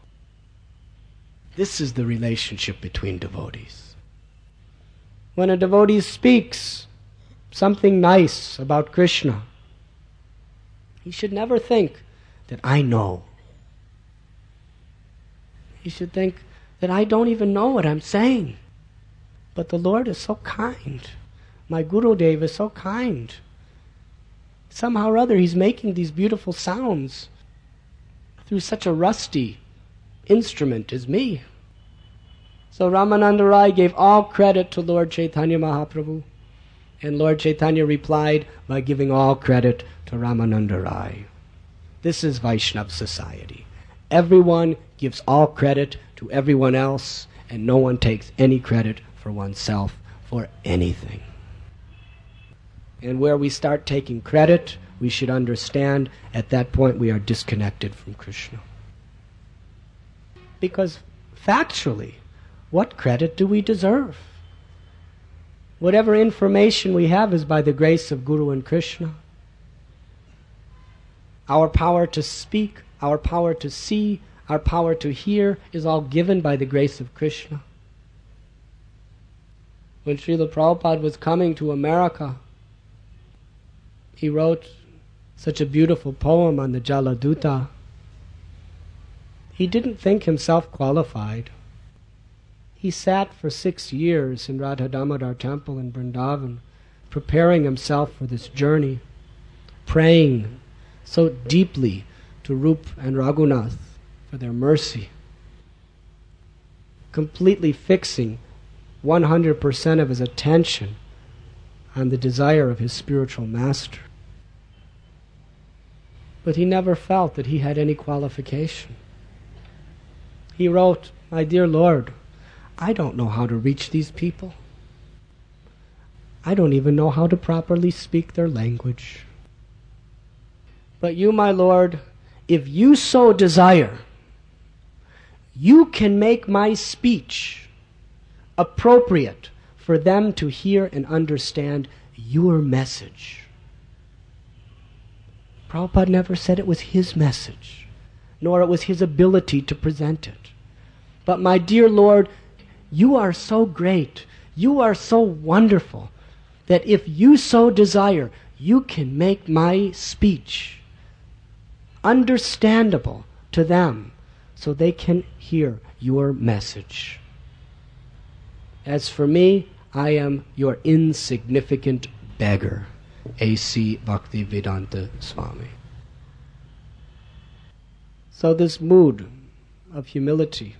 This is the relationship between devotees. When a devotee speaks something nice about Krishna, he should never think that I know. He should think that I don't even know what I'm saying. But the Lord is so kind. My Gurudev is so kind. Somehow or other, he's making these beautiful sounds through such a rusty instrument as me. So Ramananda Rai gave all credit to Lord Chaitanya Mahaprabhu, and Lord Chaitanya replied by giving all credit to Ramananda Rai. This is Vaishnava society. Everyone gives all credit to everyone else, and no one takes any credit for oneself for anything. And where we start taking credit, we should understand at that point we are disconnected from Krishna. Because factually, what credit do we deserve? Whatever information we have is by the grace of Guru and Krishna. Our power to speak, our power to see, our power to hear is all given by the grace of Krishna. When Srila Prabhupada was coming to America, he wrote such a beautiful poem on the Jaladuta. He didn't think himself qualified. He sat for six years in Radha Damodar temple in Vrindavan, preparing himself for this journey, praying so deeply to Rup and Raghunath for their mercy, completely fixing one hundred percent of his attention on the desire of his spiritual master. But he never felt that he had any qualification. He wrote, "My dear Lord, I don't know how to reach these people. I don't even know how to properly speak their language. But you, my Lord, if you so desire, you can make my speech appropriate for them to hear and understand your message." Prabhupada never said it was his message, nor it was his ability to present it. But my dear Lord, you are so great, you are so wonderful, that if you so desire, you can make my speech understandable to them so they can hear your message. As for me, I am your insignificant beggar. A C Bhaktivedanta Swami. So this mood of humility,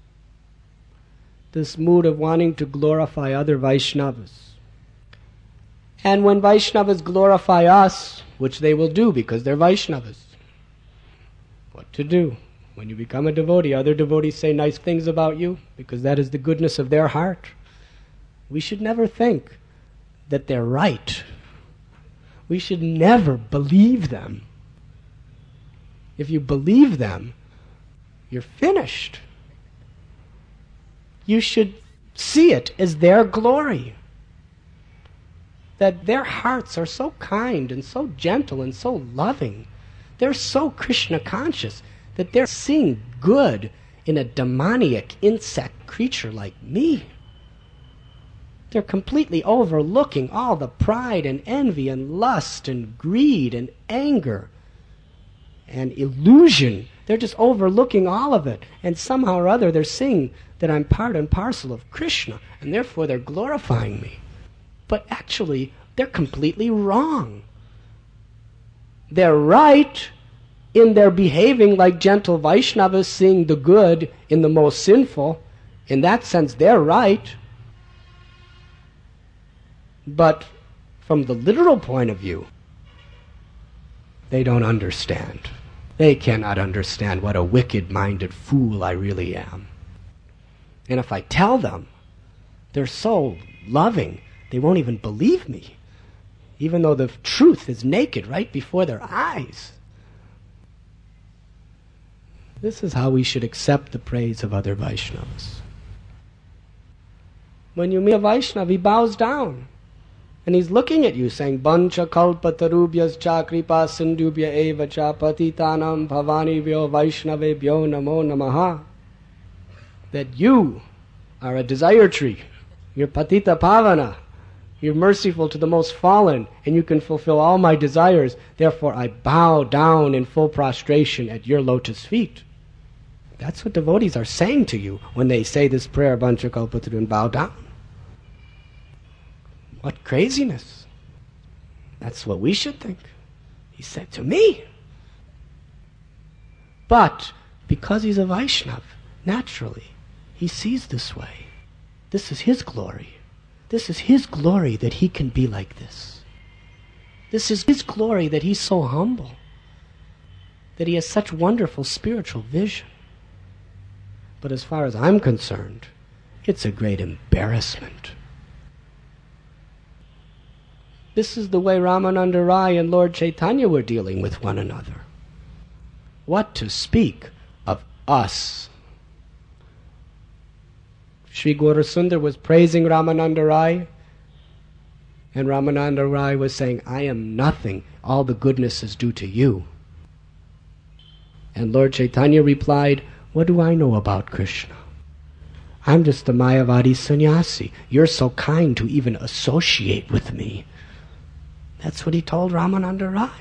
this mood of wanting to glorify other Vaishnavas, and when Vaishnavas glorify us, which they will do because they're Vaishnavas, what to do? When you become a devotee, other devotees say nice things about you because that is the goodness of their heart. We should never think that they're right. We should never believe them. If you believe them, you're finished. You should see it as their glory. That their hearts are so kind and so gentle and so loving. They're so Krishna conscious that they're seeing good in a demoniac insect creature like me. They're completely overlooking all the pride and envy and lust and greed and anger and illusion. They're just overlooking all of it. And somehow or other they're seeing that I'm part and parcel of Krishna, and therefore they're glorifying me. But actually, they're completely wrong. They're right in their behaving like gentle Vaishnavas, seeing the good in the most sinful. In that sense, they're right. But from the literal point of view, they don't understand. They cannot understand what a wicked-minded fool I really am. And if I tell them, they're so loving, they won't even believe me, even though the truth is naked right before their eyes. This is how we should accept the praise of other Vaishnavas. When you meet a Vaishnava, he bows down. And he's looking at you saying, Bancha kalpa tarubhyas cha kripa sindubhya eva cha patitanam bhavani vyo vaishnave vyo namo namaha. That you are a desire tree. You're patita pavana. You're merciful to the most fallen, and you can fulfill all my desires. Therefore I bow down in full prostration at your lotus feet. That's what devotees are saying to you when they say this prayer, Bancha kalpa tarubhyas, and bow down. What craziness. That's what we should think. He said to me. But because he's a Vaishnav, naturally, he sees this way. This is his glory. This is his glory that he can be like this. This is his glory that he's so humble, that he has such wonderful spiritual vision. But as far as I'm concerned, it's a great embarrassment. This is the way Ramananda Rai and Lord Chaitanya were dealing with one another. What to speak of us? Sri Gaurasundar was praising Ramananda Rai, and Ramananda Rai was saying, I am nothing, all the goodness is due to you. And Lord Chaitanya replied, what do I know about Krishna? I'm just a Mayavadi sannyasi. You're so kind to even associate with me. That's what he told Ramananda Rai.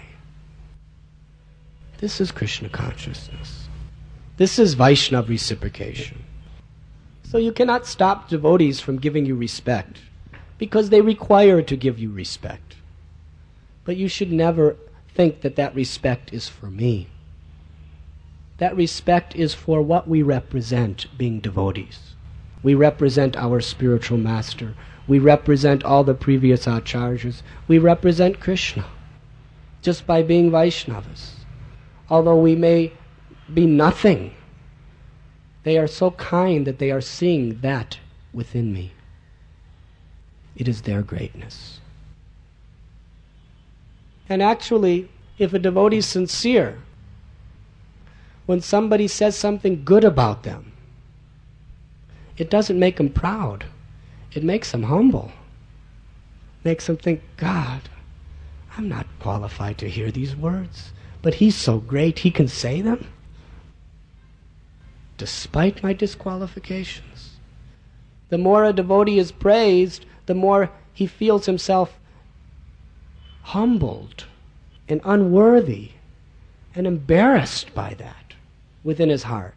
This is Krishna consciousness. This is Vaishnava reciprocation. So you cannot stop devotees from giving you respect, because they require to give you respect. But you should never think that that respect is for me. That respect is for what we represent, being devotees. We represent our spiritual master. We represent all the previous acharyas. We represent Krishna, just by being Vaishnavas. Although we may be nothing, they are so kind that they are seeing that within me. It is their greatness. And actually, if a devotee is sincere, when somebody says something good about them, it doesn't make them proud. It makes them humble. Makes them think, God, I'm not qualified to hear these words, but he's so great he can say them, despite my disqualifications. The more a devotee is praised, the more he feels himself humbled and unworthy and embarrassed by that within his heart.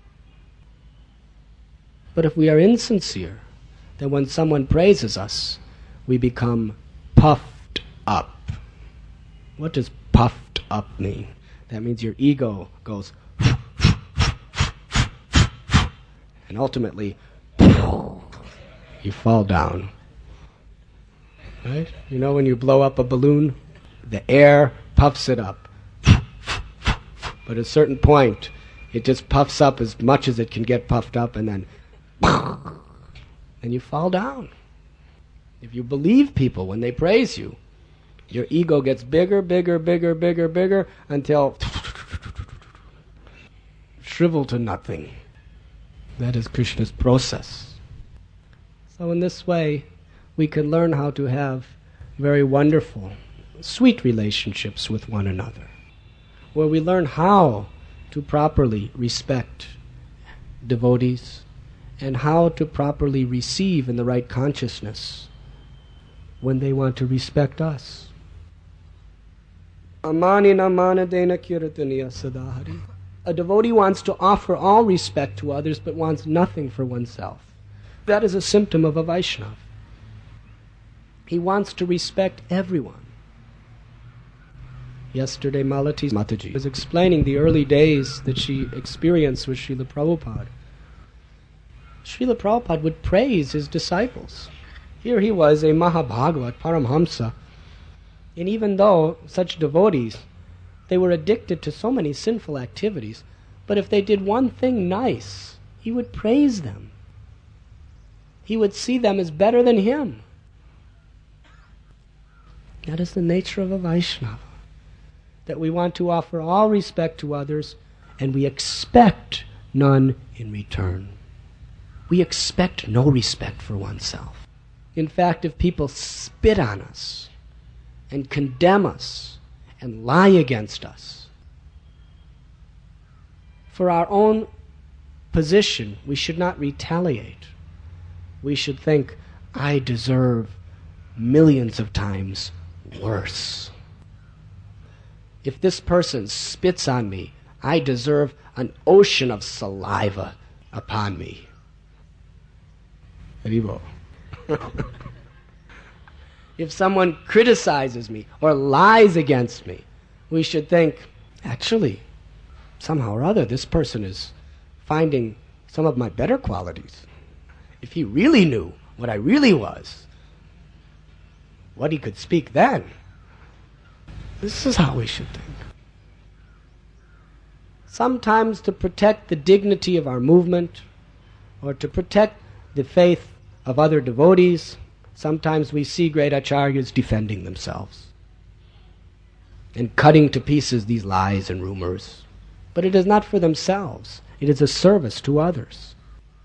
But if we are insincere, then when someone praises us, we become puffed up. What does puffed up mean? That means your ego goes and ultimately you fall down. Right? You know when you blow up a balloon, the air puffs it up. But at a certain point, it just puffs up as much as it can get puffed up, and then and you fall down. If you believe people when they praise you, your ego gets bigger, bigger, bigger, bigger, bigger, until shrivel to nothing. That is Krishna's process. So in this way, we can learn how to have very wonderful, sweet relationships with one another, where we learn how to properly respect devotees and how to properly receive in the right consciousness when they want to respect us. Amanina manadena kirataniya sadahari. A devotee wants to offer all respect to others but wants nothing for oneself. That is a symptom of a Vaishnava. He wants to respect everyone. Yesterday, Malati Mataji was explaining the early days that she experienced with Srila Prabhupada. Srila Prabhupada would praise his disciples. Here he was, a Mahabhagavat, Paramhamsa, and even though such devotees, they were addicted to so many sinful activities, but if they did one thing nice, he would praise them. He would see them as better than him. That is the nature of a Vaishnava, that we want to offer all respect to others, and we expect none in return. We expect no respect for oneself. In fact, if people spit on us and condemn us and lie against us, for our own position, we should not retaliate. We should think, I deserve millions of times worse. If this person spits on me, I deserve an ocean of saliva upon me. Haribo. If someone criticizes me or lies against me, we should think, actually, somehow or other, this person is finding some of my better qualities. If he really knew what I really was, what he could speak then. This is how we should think. Sometimes to protect the dignity of our movement, or to protect the faith of other devotees, sometimes we see great acharyas defending themselves and cutting to pieces these lies and rumors. But it is not for themselves. It is a service to others.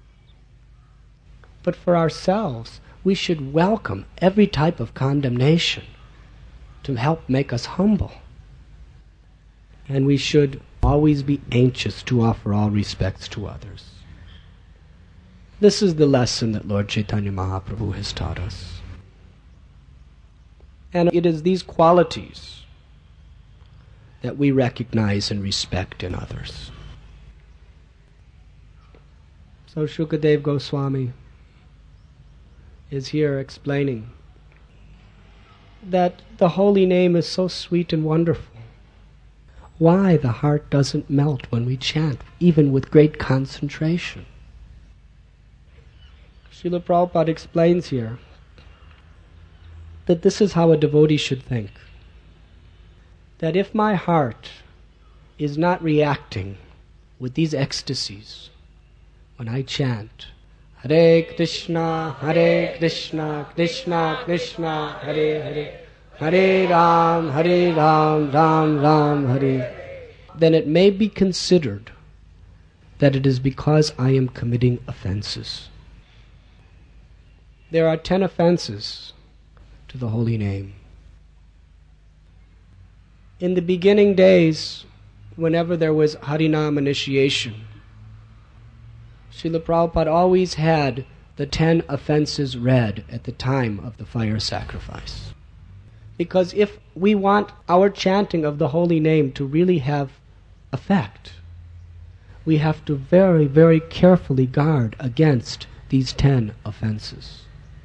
But for ourselves, we should welcome every type of condemnation to help make us humble. And we should Always be anxious to offer all respects to others. This is the lesson that Lord Chaitanya Mahaprabhu has taught us. And it is these qualities that we recognize and respect in others. So Shukadev Goswami is here explaining that the holy name is so sweet and wonderful. Why the heart doesn't melt when we chant, even with great concentration. Srila Prabhupada explains here that this is how a devotee should think. That if my heart is not reacting with these ecstasies when I chant, Hare Krishna, Hare Krishna, Krishna Krishna, Hare Hare, Hare Ram, Hare Ram, Ram Ram, Hare, then it may be considered that it is because I am committing offenses. There are ten offenses to the holy name. In the beginning days, whenever there was Harinam initiation, Srila Prabhupada always had the ten offenses read at the time of the fire sacrifice. Because if we want our chanting of the holy name to really have effect, we have to very, very carefully guard against these ten offenses.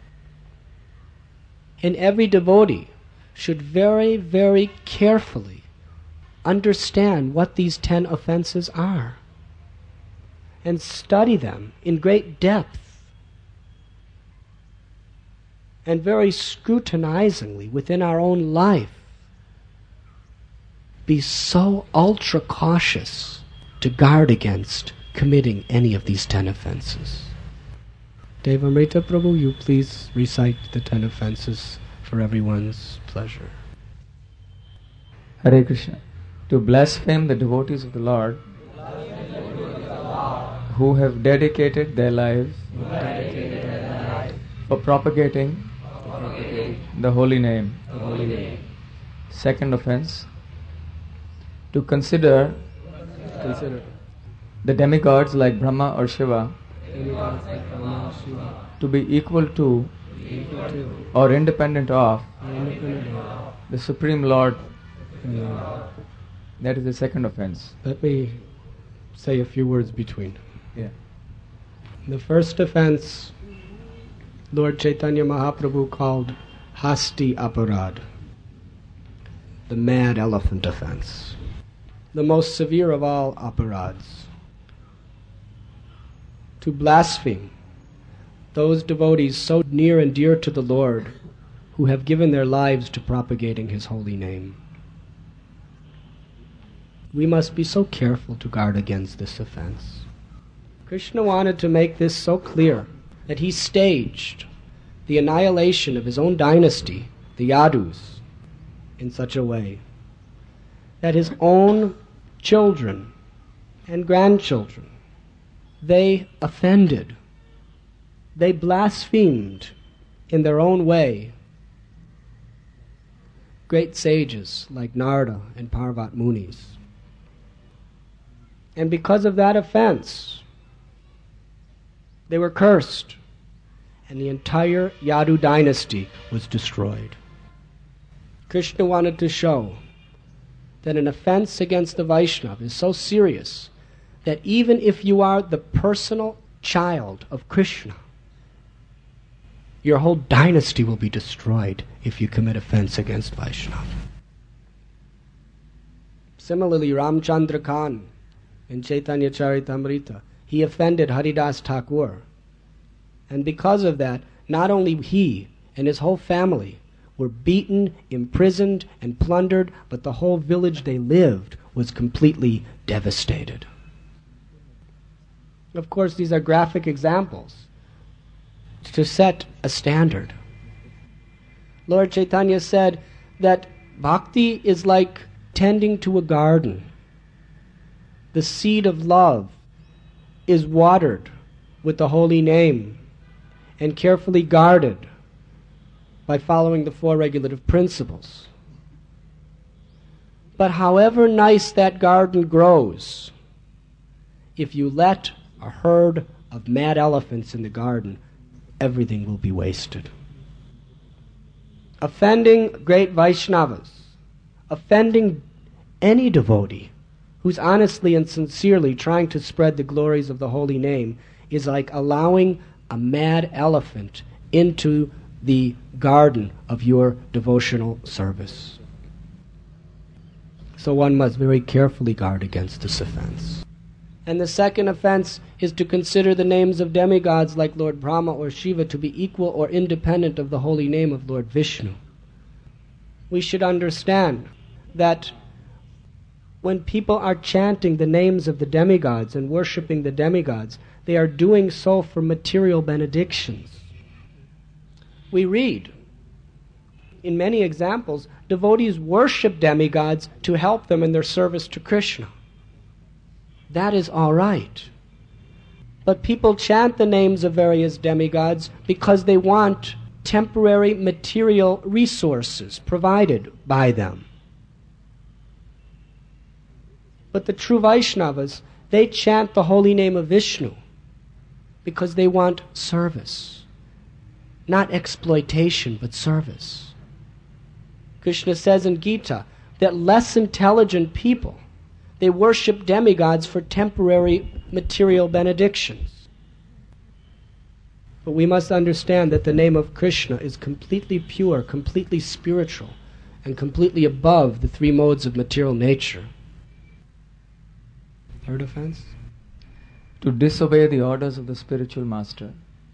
And every devotee should very, very carefully understand what these ten offenses are and study them in great depth and very scrutinizingly within our own life. Be so ultra cautious to guard against committing any of these ten offenses. Devamrita Prabhu, you please recite the ten offenses for everyone's pleasure. Hare Krishna. To blaspheme the devotees of the Lord who have dedicated their lives for propagating the holy name. Second offense, to consider the demigods like Brahma or Shiva to be equal to or independent of the Supreme Lord. That is the second offense. Let me say a few words between. Yeah. The first offense, Lord Chaitanya Mahaprabhu called Hasti Aparad, the mad elephant offense, the most severe of all aparads. To blaspheme those devotees so near and dear to the Lord who have given their lives to propagating His holy name. We must be so careful to guard against this offense. Krishna wanted to make this so clear that He staged the annihilation of His own dynasty, the Yadus, in such a way that His own children and grandchildren, they offended, they blasphemed in their own way great sages like Narada and Parvat Munis. And because of that offense, they were cursed, and the entire Yadu dynasty was destroyed. Krishna wanted to show that an offense against the Vaishnava is so serious that even if you are the personal child of Krishna, your whole dynasty will be destroyed if you commit offense against Vaishnava. Similarly, Ramchandra Khan in Chaitanya Charitamrita, he offended Haridas Thakur. And because of that, not only he and his whole family were beaten, imprisoned, and plundered, but the whole village they lived was completely devastated. Of course, these are graphic examples to set a standard. Lord Chaitanya said that bhakti is like tending to a garden. The seed of love is watered with the holy name and carefully guarded by following the four regulative principles. But however nice that garden grows, if you let a herd of mad elephants in the garden, everything will be wasted. Offending great Vaishnavas, offending any devotee who's honestly and sincerely trying to spread the glories of the holy name is like allowing a mad elephant into the garden of your devotional service. So one must very carefully guard against this offense. And the second offense is to consider the names of demigods like Lord Brahma or Shiva to be equal or independent of the holy name of Lord Vishnu. We should understand that when people are chanting the names of the demigods and worshipping the demigods, they are doing so for material benedictions. We read, in many examples, devotees worship demigods to help them in their service to Krishna. That is all right. But people chant the names of various demigods because they want temporary material resources provided by them. But the true Vaishnavas, they chant the holy name of Vishnu because they want service. Not exploitation, but service. Krishna says in Gita that less intelligent people, they worship demigods for temporary material benedictions. But we must understand that the name of Krishna is completely pure, completely spiritual, and completely above the three modes of material nature. Third offense? To disobey the orders of the spiritual master.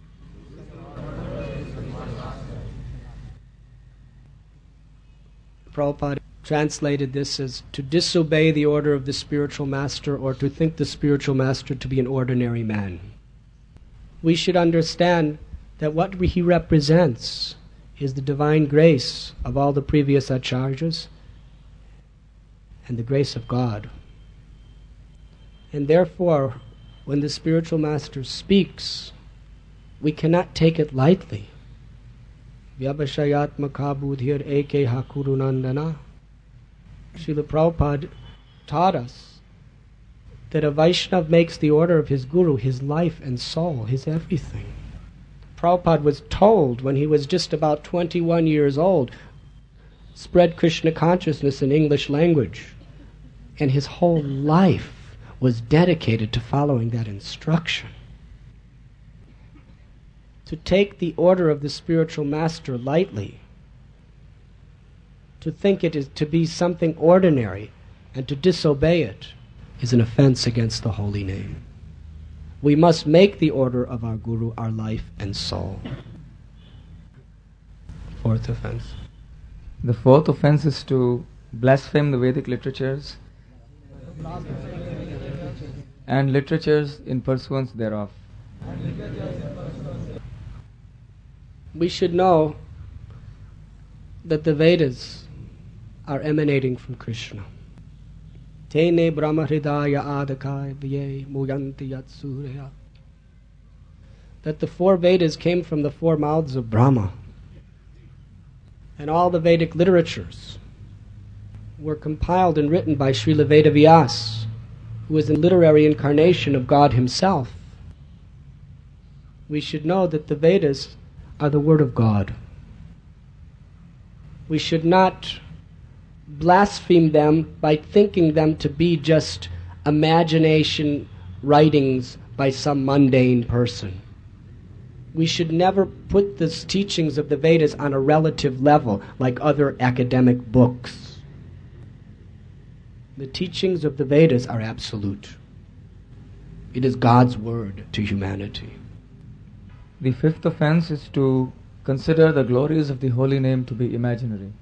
Prabhupada translated this as to disobey the order of the spiritual master, or to think the spiritual master to be an ordinary man. We should understand that what he represents is the divine grace of all the previous acharyas and the grace of God. And therefore, when the spiritual master speaks, we cannot take it lightly. Vyabhashayatmaka buddhir eke hakurunandana. Srila Prabhupada taught us that a Vaishnav makes the order of his guru his life and soul, his everything. Prabhupada was told when he was just about twenty-one years old, spread Krishna consciousness in English language. And his whole life was dedicated to following that instruction. To take the order of the spiritual master lightly, to think it is to be something ordinary, and to disobey it, is an offense against the holy name. We must make the order of our guru our life and soul. Fourth offense. The fourth offense is to blaspheme the Vedic literatures and literatures in pursuance thereof. We should know that the Vedas are emanating from Krishna. Tene Brahma Hridaya Adakaya Vye Muyanti Yatsurya. That the four Vedas came from the four mouths of Brahma. And all the Vedic literatures were compiled and written by Srila Vedavyas, who is a literary incarnation of God himself. We should know that the Vedas are the Word of God. We should not blaspheme them by thinking them to be just imagination writings by some mundane person. We should never put the teachings of the Vedas on a relative level like other academic books. The teachings of the Vedas are absolute. It is God's word to humanity. The fifth offense is to consider the glories of the holy name to be imaginary.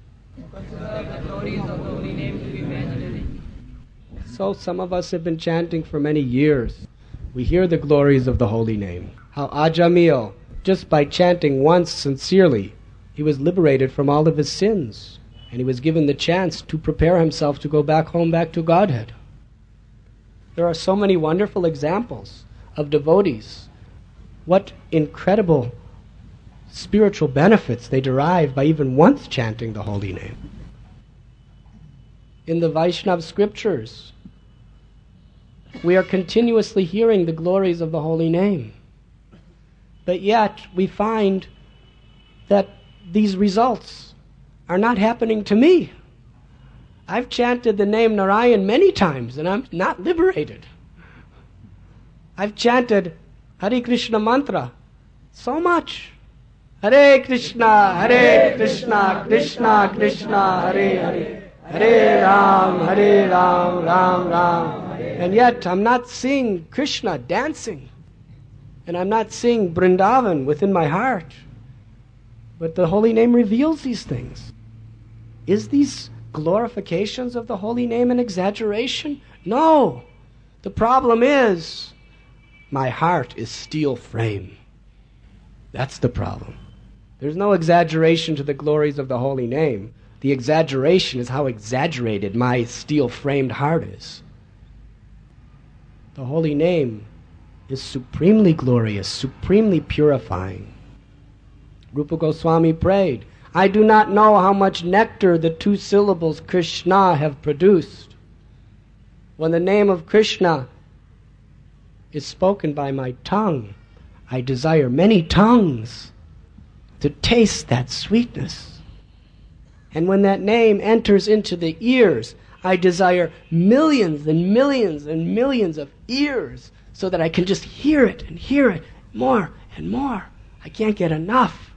So some of us have been chanting for many years. We hear the glories of the holy name. How Ajamil, just by chanting once sincerely, he was liberated from all of his sins, and he was given the chance to prepare himself to go back home, back to Godhead. There are so many wonderful examples of devotees. What incredible spiritual benefits they derive by even once chanting the holy name. in the Vaishnava scriptures. We are continuously hearing the glories of the holy name. But yet we find that these results are not happening to me. I've chanted the name Narayan many times and I'm not liberated. I've chanted Hare Krishna mantra so much. Hare Krishna, Hare Krishna, Krishna Krishna, Hare Hare, Hare Ram, Hare Ram, Ram Ram. And yet I'm not seeing Krishna dancing. And I'm not seeing Vrindavan within my heart. But the holy name reveals these things. Is these glorifications of the holy name an exaggeration? No. The problem is my heart is steel frame. That's the problem. There's no exaggeration to the glories of the holy name. The exaggeration is how exaggerated my steel-framed heart is. The holy name is supremely glorious, supremely purifying. Rupa Goswami prayed, I do not know how much nectar the two syllables Krishna have produced. When the name of Krishna is spoken by my tongue, I desire many tongues to taste that sweetness. And when that name enters into the ears, I desire millions and millions and millions of ears so that I can just hear it and hear it more and more. I can't get enough.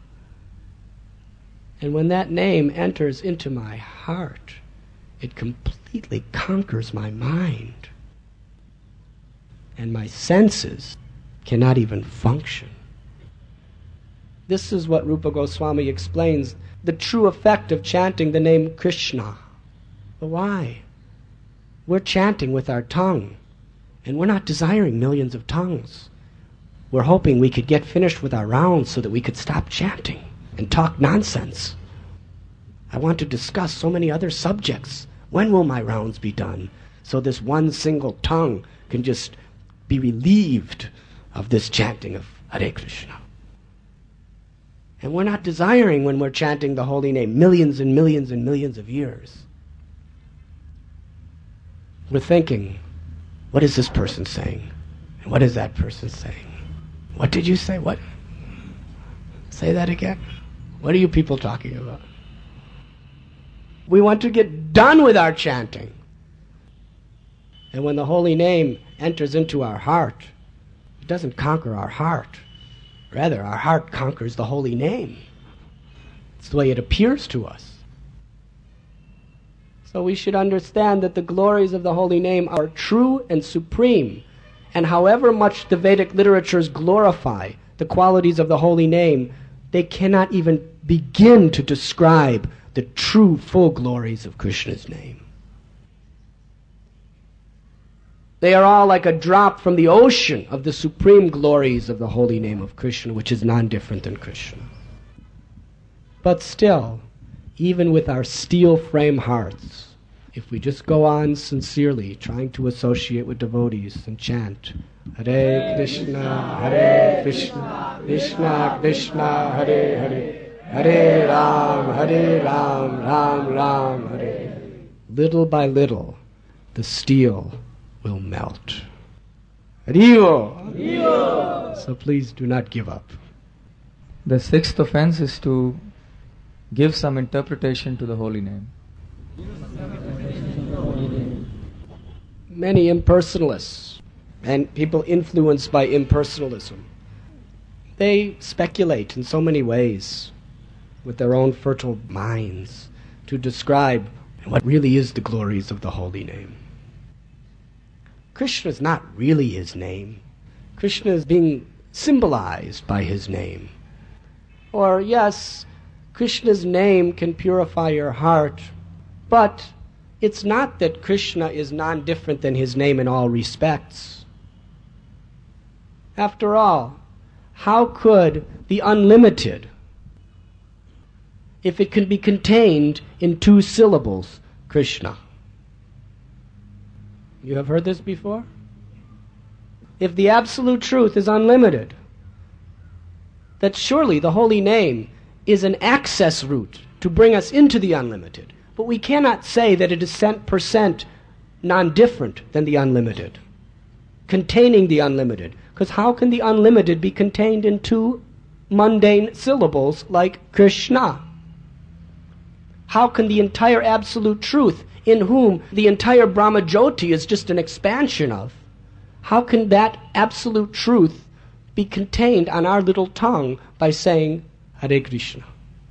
And when that name enters into my heart, it completely conquers my mind. And my senses cannot even function. This is what Rupa Goswami explains, the true effect of chanting the name Krishna. But why? We're chanting with our tongue, and we're not desiring millions of tongues. We're hoping we could get finished with our rounds so that we could stop chanting and talk nonsense. I want to discuss so many other subjects. When will my rounds be done? So this one single tongue can just be relieved of this chanting of Hare Krishna. And we're not desiring, when we're chanting the holy name, millions and millions and millions of years. We're thinking, what is this person saying? And what is that person saying? What did you say? What? Say that again. What are you people talking about? We want to get done with our chanting. And when the holy name enters into our heart, it doesn't conquer our heart. Rather, our heart conquers the holy name. It's the way it appears to us. So we should understand that the glories of the holy name are true and supreme. And however much the Vedic literatures glorify the qualities of the holy name, they cannot even begin to describe the true full glories of Krishna's name. They are all like a drop from the ocean of the supreme glories of the holy name of Krishna, which is non-different than Krishna. But still, even with our steel frame hearts, if we just go on sincerely trying to associate with devotees and chant Hare Krishna, Hare Krishna, Krishna Krishna, Hare Hare, Hare Ram, Hare Ram, Ram Ram, Hare, little by little, the steel will melt. Haribo! Haribo! So please do not give up. The sixth offense is to give some interpretation to the holy name. Many impersonalists and people influenced by impersonalism, they speculate in so many ways with their own fertile minds to describe what really is the glories of the holy name. Krishna is not really his name. Krishna is being symbolized by his name. Or yes, Krishna's name can purify your heart, but it's not that Krishna is non-different than his name in all respects. After all, how could the unlimited, if it can be contained in two syllables, Krishna? You have heard this before? If the absolute truth is unlimited, that surely the holy name is an access route to bring us into the unlimited. But we cannot say that it is cent percent non-different than the unlimited, containing the unlimited. Because how can the unlimited be contained in two mundane syllables like Krishna? How can the entire absolute truth, in whom the entire Brahmajyoti is just an expansion of, how can that absolute truth be contained on our little tongue by saying Hare Krishna?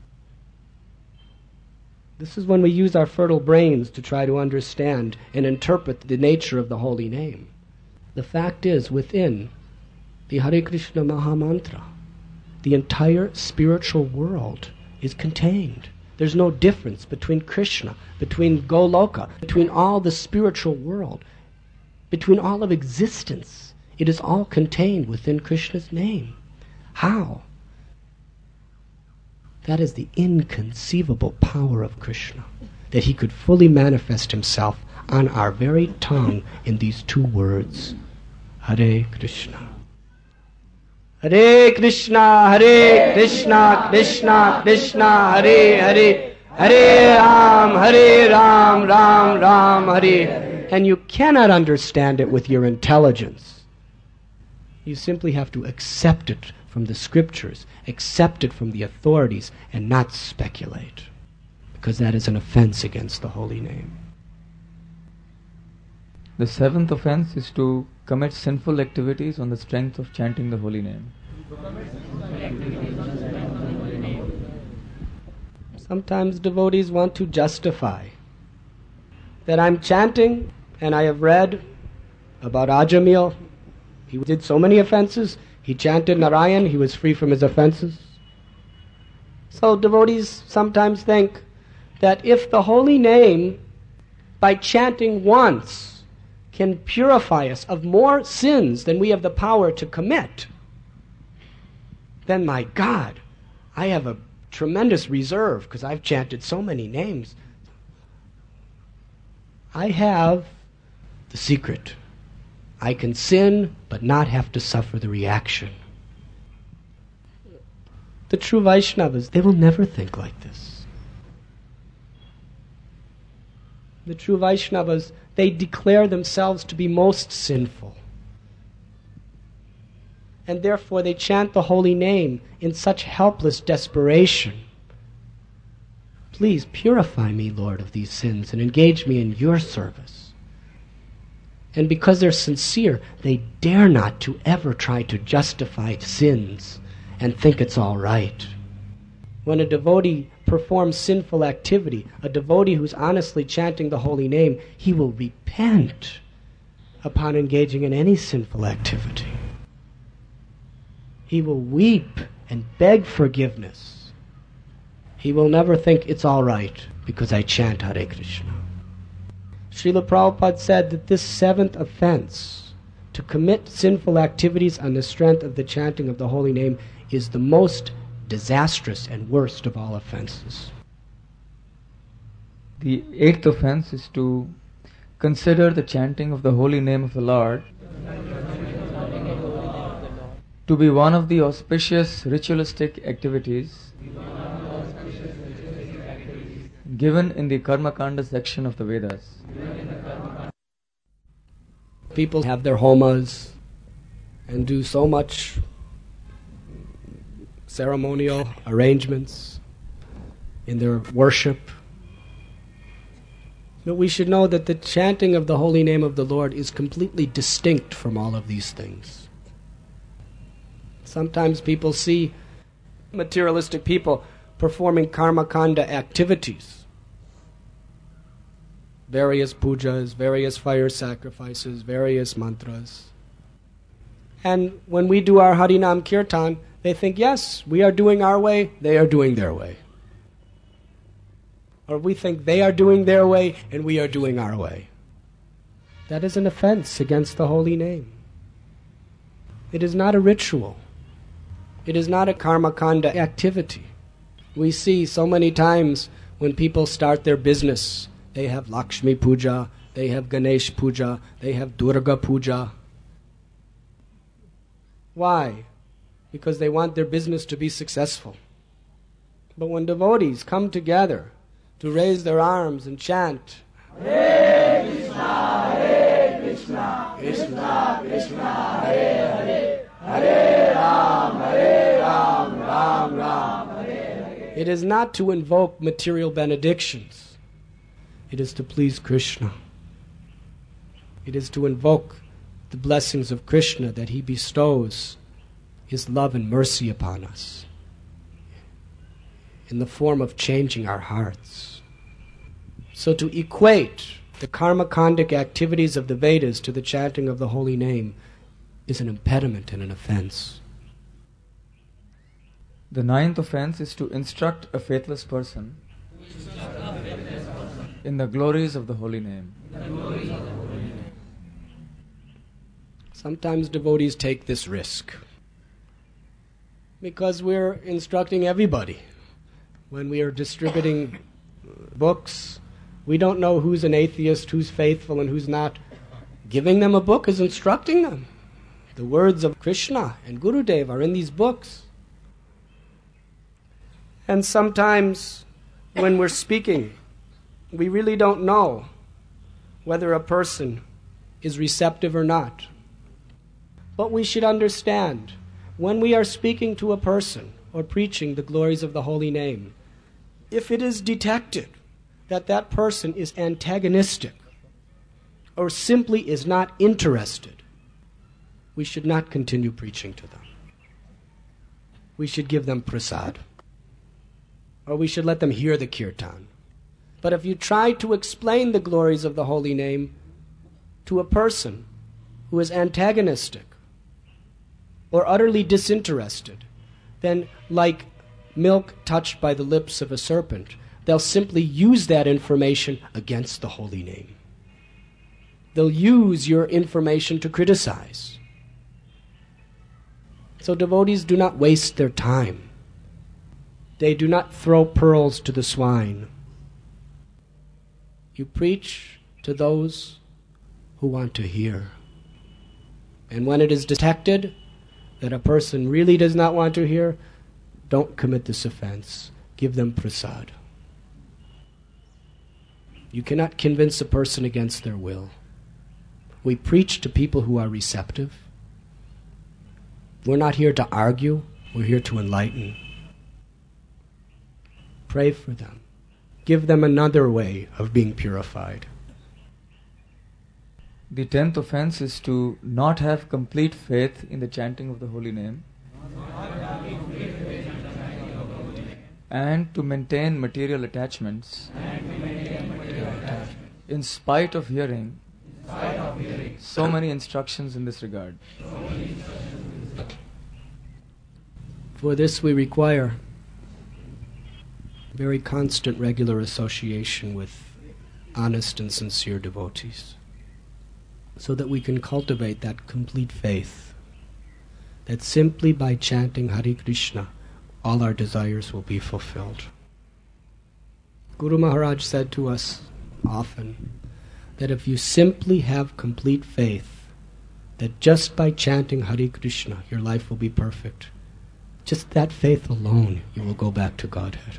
This is when we use our fertile brains to try to understand and interpret the nature of the holy name. The fact is, within the Hare Krishna Mahamantra, the entire spiritual world is contained. There's no difference between Krishna, between Goloka, between all the spiritual world, between all of existence. It is all contained within Krishna's name. How? That is the inconceivable power of Krishna, that he could fully manifest himself on our very tongue in these two words, Hare Krishna. Hare Krishna, Hare Krishna, Krishna Krishna, Hare Hare, Hare Ram, Hare Ram, Ram Ram, Hare. And you cannot understand it with your intelligence. You simply have to accept it from the scriptures, accept it from the authorities, and not speculate, because that is an offense against the holy name. The seventh offense is to commit sinful activities on the strength of chanting the holy name. Sometimes devotees want to justify that I'm chanting, and I have read about Ajamil. He did so many offenses. He chanted Narayan. He was free from his offenses. So devotees sometimes think that if the holy name, by chanting once, can purify us of more sins than we have the power to commit, then my God, I have a tremendous reserve because I've chanted so many names. I have the secret. I can sin but not have to suffer the reaction. The true Vaishnavas, they will never think like this. The true Vaishnavas, they declare themselves to be most sinful. And therefore they chant the holy name in such helpless desperation. Please purify me, Lord, of these sins and engage me in your service. And because they're sincere, they dare not to ever try to justify sins and think it's all right. When a devotee performs sinful activity, a devotee who's honestly chanting the holy name, he will repent upon engaging in any sinful activity. He will weep and beg forgiveness. He will never think it's all right because I chant Hare Krishna. Srila Prabhupada said that this seventh offense, to commit sinful activities on the strength of the chanting of the holy name, is the most disastrous and worst of all offenses. The eighth offense is to consider the chanting of the holy name of the Lord to be one of the auspicious ritualistic activities given in the Karma Kanda section of the Vedas. People have their homas and do so much ceremonial arrangements in their worship. But we should know that the chanting of the holy name of the Lord is completely distinct from all of these things. Sometimes people see materialistic people performing karma kanda activities, various pujas, various fire sacrifices, various mantras. And when we do our Harinam Kirtan, they think, yes, we are doing our way, they are doing their way. Or we think they are doing their way and we are doing our way. That is an offense against the holy name. It is not a ritual. It is not a karma kanda activity. We see so many times when people start their business, they have Lakshmi Puja, they have Ganesh Puja, they have Durga Puja. Why? Because they want their business to be successful. But when devotees come together to raise their arms and chant, Hare Krishna, Hare Krishna, Krishna Krishna, Hare Hare, Hare Ram, Hare Ram, Ram Ram, Hare Hare. It is not to invoke material benedictions. It is to please Krishna. It is to invoke the blessings of Krishna, that He bestows His love and mercy upon us in the form of changing our hearts. So to equate the karmakandic activities of the Vedas to the chanting of the holy name is an impediment and an offense. The ninth offense is to instruct a faithless person in the glories of the holy name. Sometimes devotees take this risk because we're instructing everybody. When we are distributing books, we don't know who's an atheist, who's faithful, and who's not. Giving them a book is instructing them. The words of Krishna and Gurudev are in these books. And sometimes when we're speaking, we really don't know whether a person is receptive or not. But we should understand, when we are speaking to a person or preaching the glories of the holy name, if it is detected that that person is antagonistic or simply is not interested, we should not continue preaching to them. We should give them prasad, or we should let them hear the kirtan. But if you try to explain the glories of the holy name to a person who is antagonistic or utterly disinterested, then like milk touched by the lips of a serpent, they'll simply use that information against the holy name. They'll use your information to criticize. So devotees do not waste their time. They do not throw pearls to the swine. You preach to those who want to hear. And when it is detected that a person really does not want to hear, don't commit this offense. Give them prasad. You cannot convince a person against their will. We preach to people who are receptive. We're not here to argue. We're here to enlighten. Pray for them. Give them another way of being purified. The tenth offense is to not have complete faith in the chanting of the holy name and to maintain material attachments in spite of hearing so many instructions in this regard. For this we require very constant, regular association with honest and sincere devotees, so that we can cultivate that complete faith, that simply by chanting Hare Krishna, all our desires will be fulfilled. Guru Maharaj said to us often that if you simply have complete faith, that just by chanting Hare Krishna, your life will be perfect. Just that faith alone, you will go back to Godhead.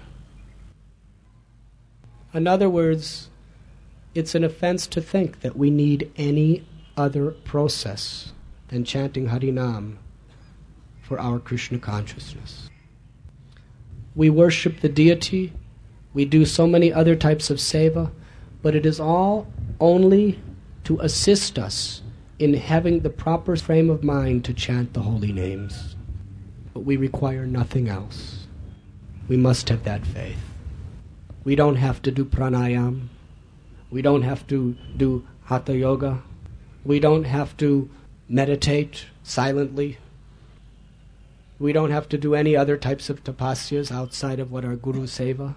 In other words, it's an offense to think that we need any other process than chanting Harinam for our Krishna consciousness. We worship the deity, we do so many other types of seva, but it is all only to assist us in having the proper frame of mind to chant the holy names. But we require nothing else. We must have that faith. We don't have to do pranayam. We don't have to do hatha yoga. We don't have to meditate silently. We don't have to do any other types of tapasyas outside of what our Guru Seva.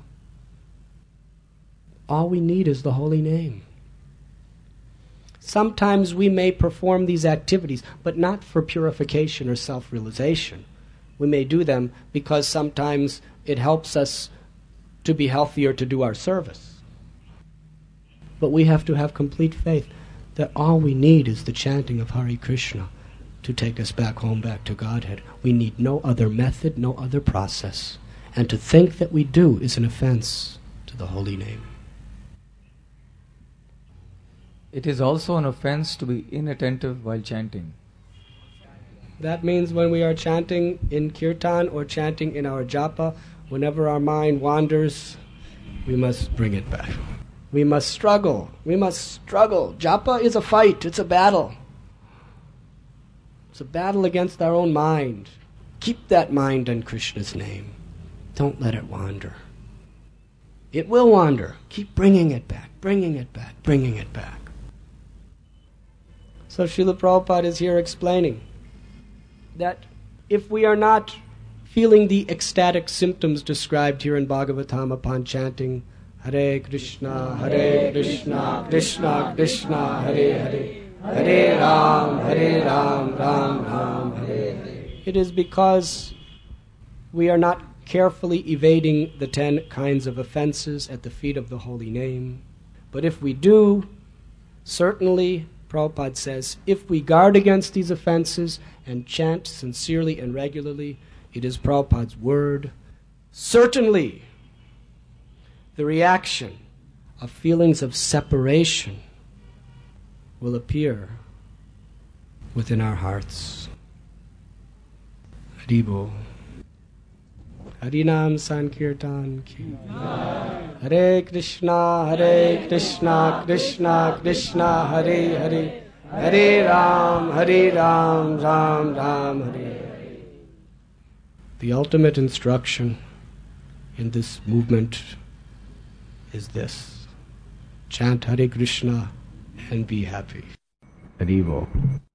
All we need is the holy name. Sometimes we may perform these activities, but not for purification or self-realization. We may do them because sometimes it helps us to be healthier to do our service. But we have to have complete faith that all we need is the chanting of Hare Krishna to take us back home, back to Godhead. We need no other method, no other process. And to think that we do is an offense to to the holy name. It is also an offense to be inattentive while chanting. That means when we are chanting in kirtan or chanting in our japa, whenever our mind wanders, we must bring it back. We must struggle. We must struggle. Japa is a fight. It's a battle. It's a battle against our own mind. Keep that mind in Krishna's name. Don't let it wander. It will wander. Keep bringing it back, bringing it back, bringing it back. So Srila Prabhupada is here explaining that if we are not feeling the ecstatic symptoms described here in Bhagavatam upon chanting Hare Krishna, Hare Krishna, Krishna Krishna, Hare Hare, Hare Ram, Hare Ram, Ram Ram, Hare Hare, it is because we are not carefully evading the ten kinds of offenses at the feet of the holy name. But if we do, certainly, Prabhupada says, if we guard against these offenses and chant sincerely and regularly, it is Prabhupada's word, certainly the reaction of feelings of separation will appear within our hearts. Haribo. Harinam Sankirtan ki. Hare Krishna, Hare Krishna, Krishna Krishna, Hare Hare, Hare Ram, Hare Ram, Ram Ram, Hare Hare. The ultimate instruction in this movement is this: chant Hare Krishna and be happy. Haribo.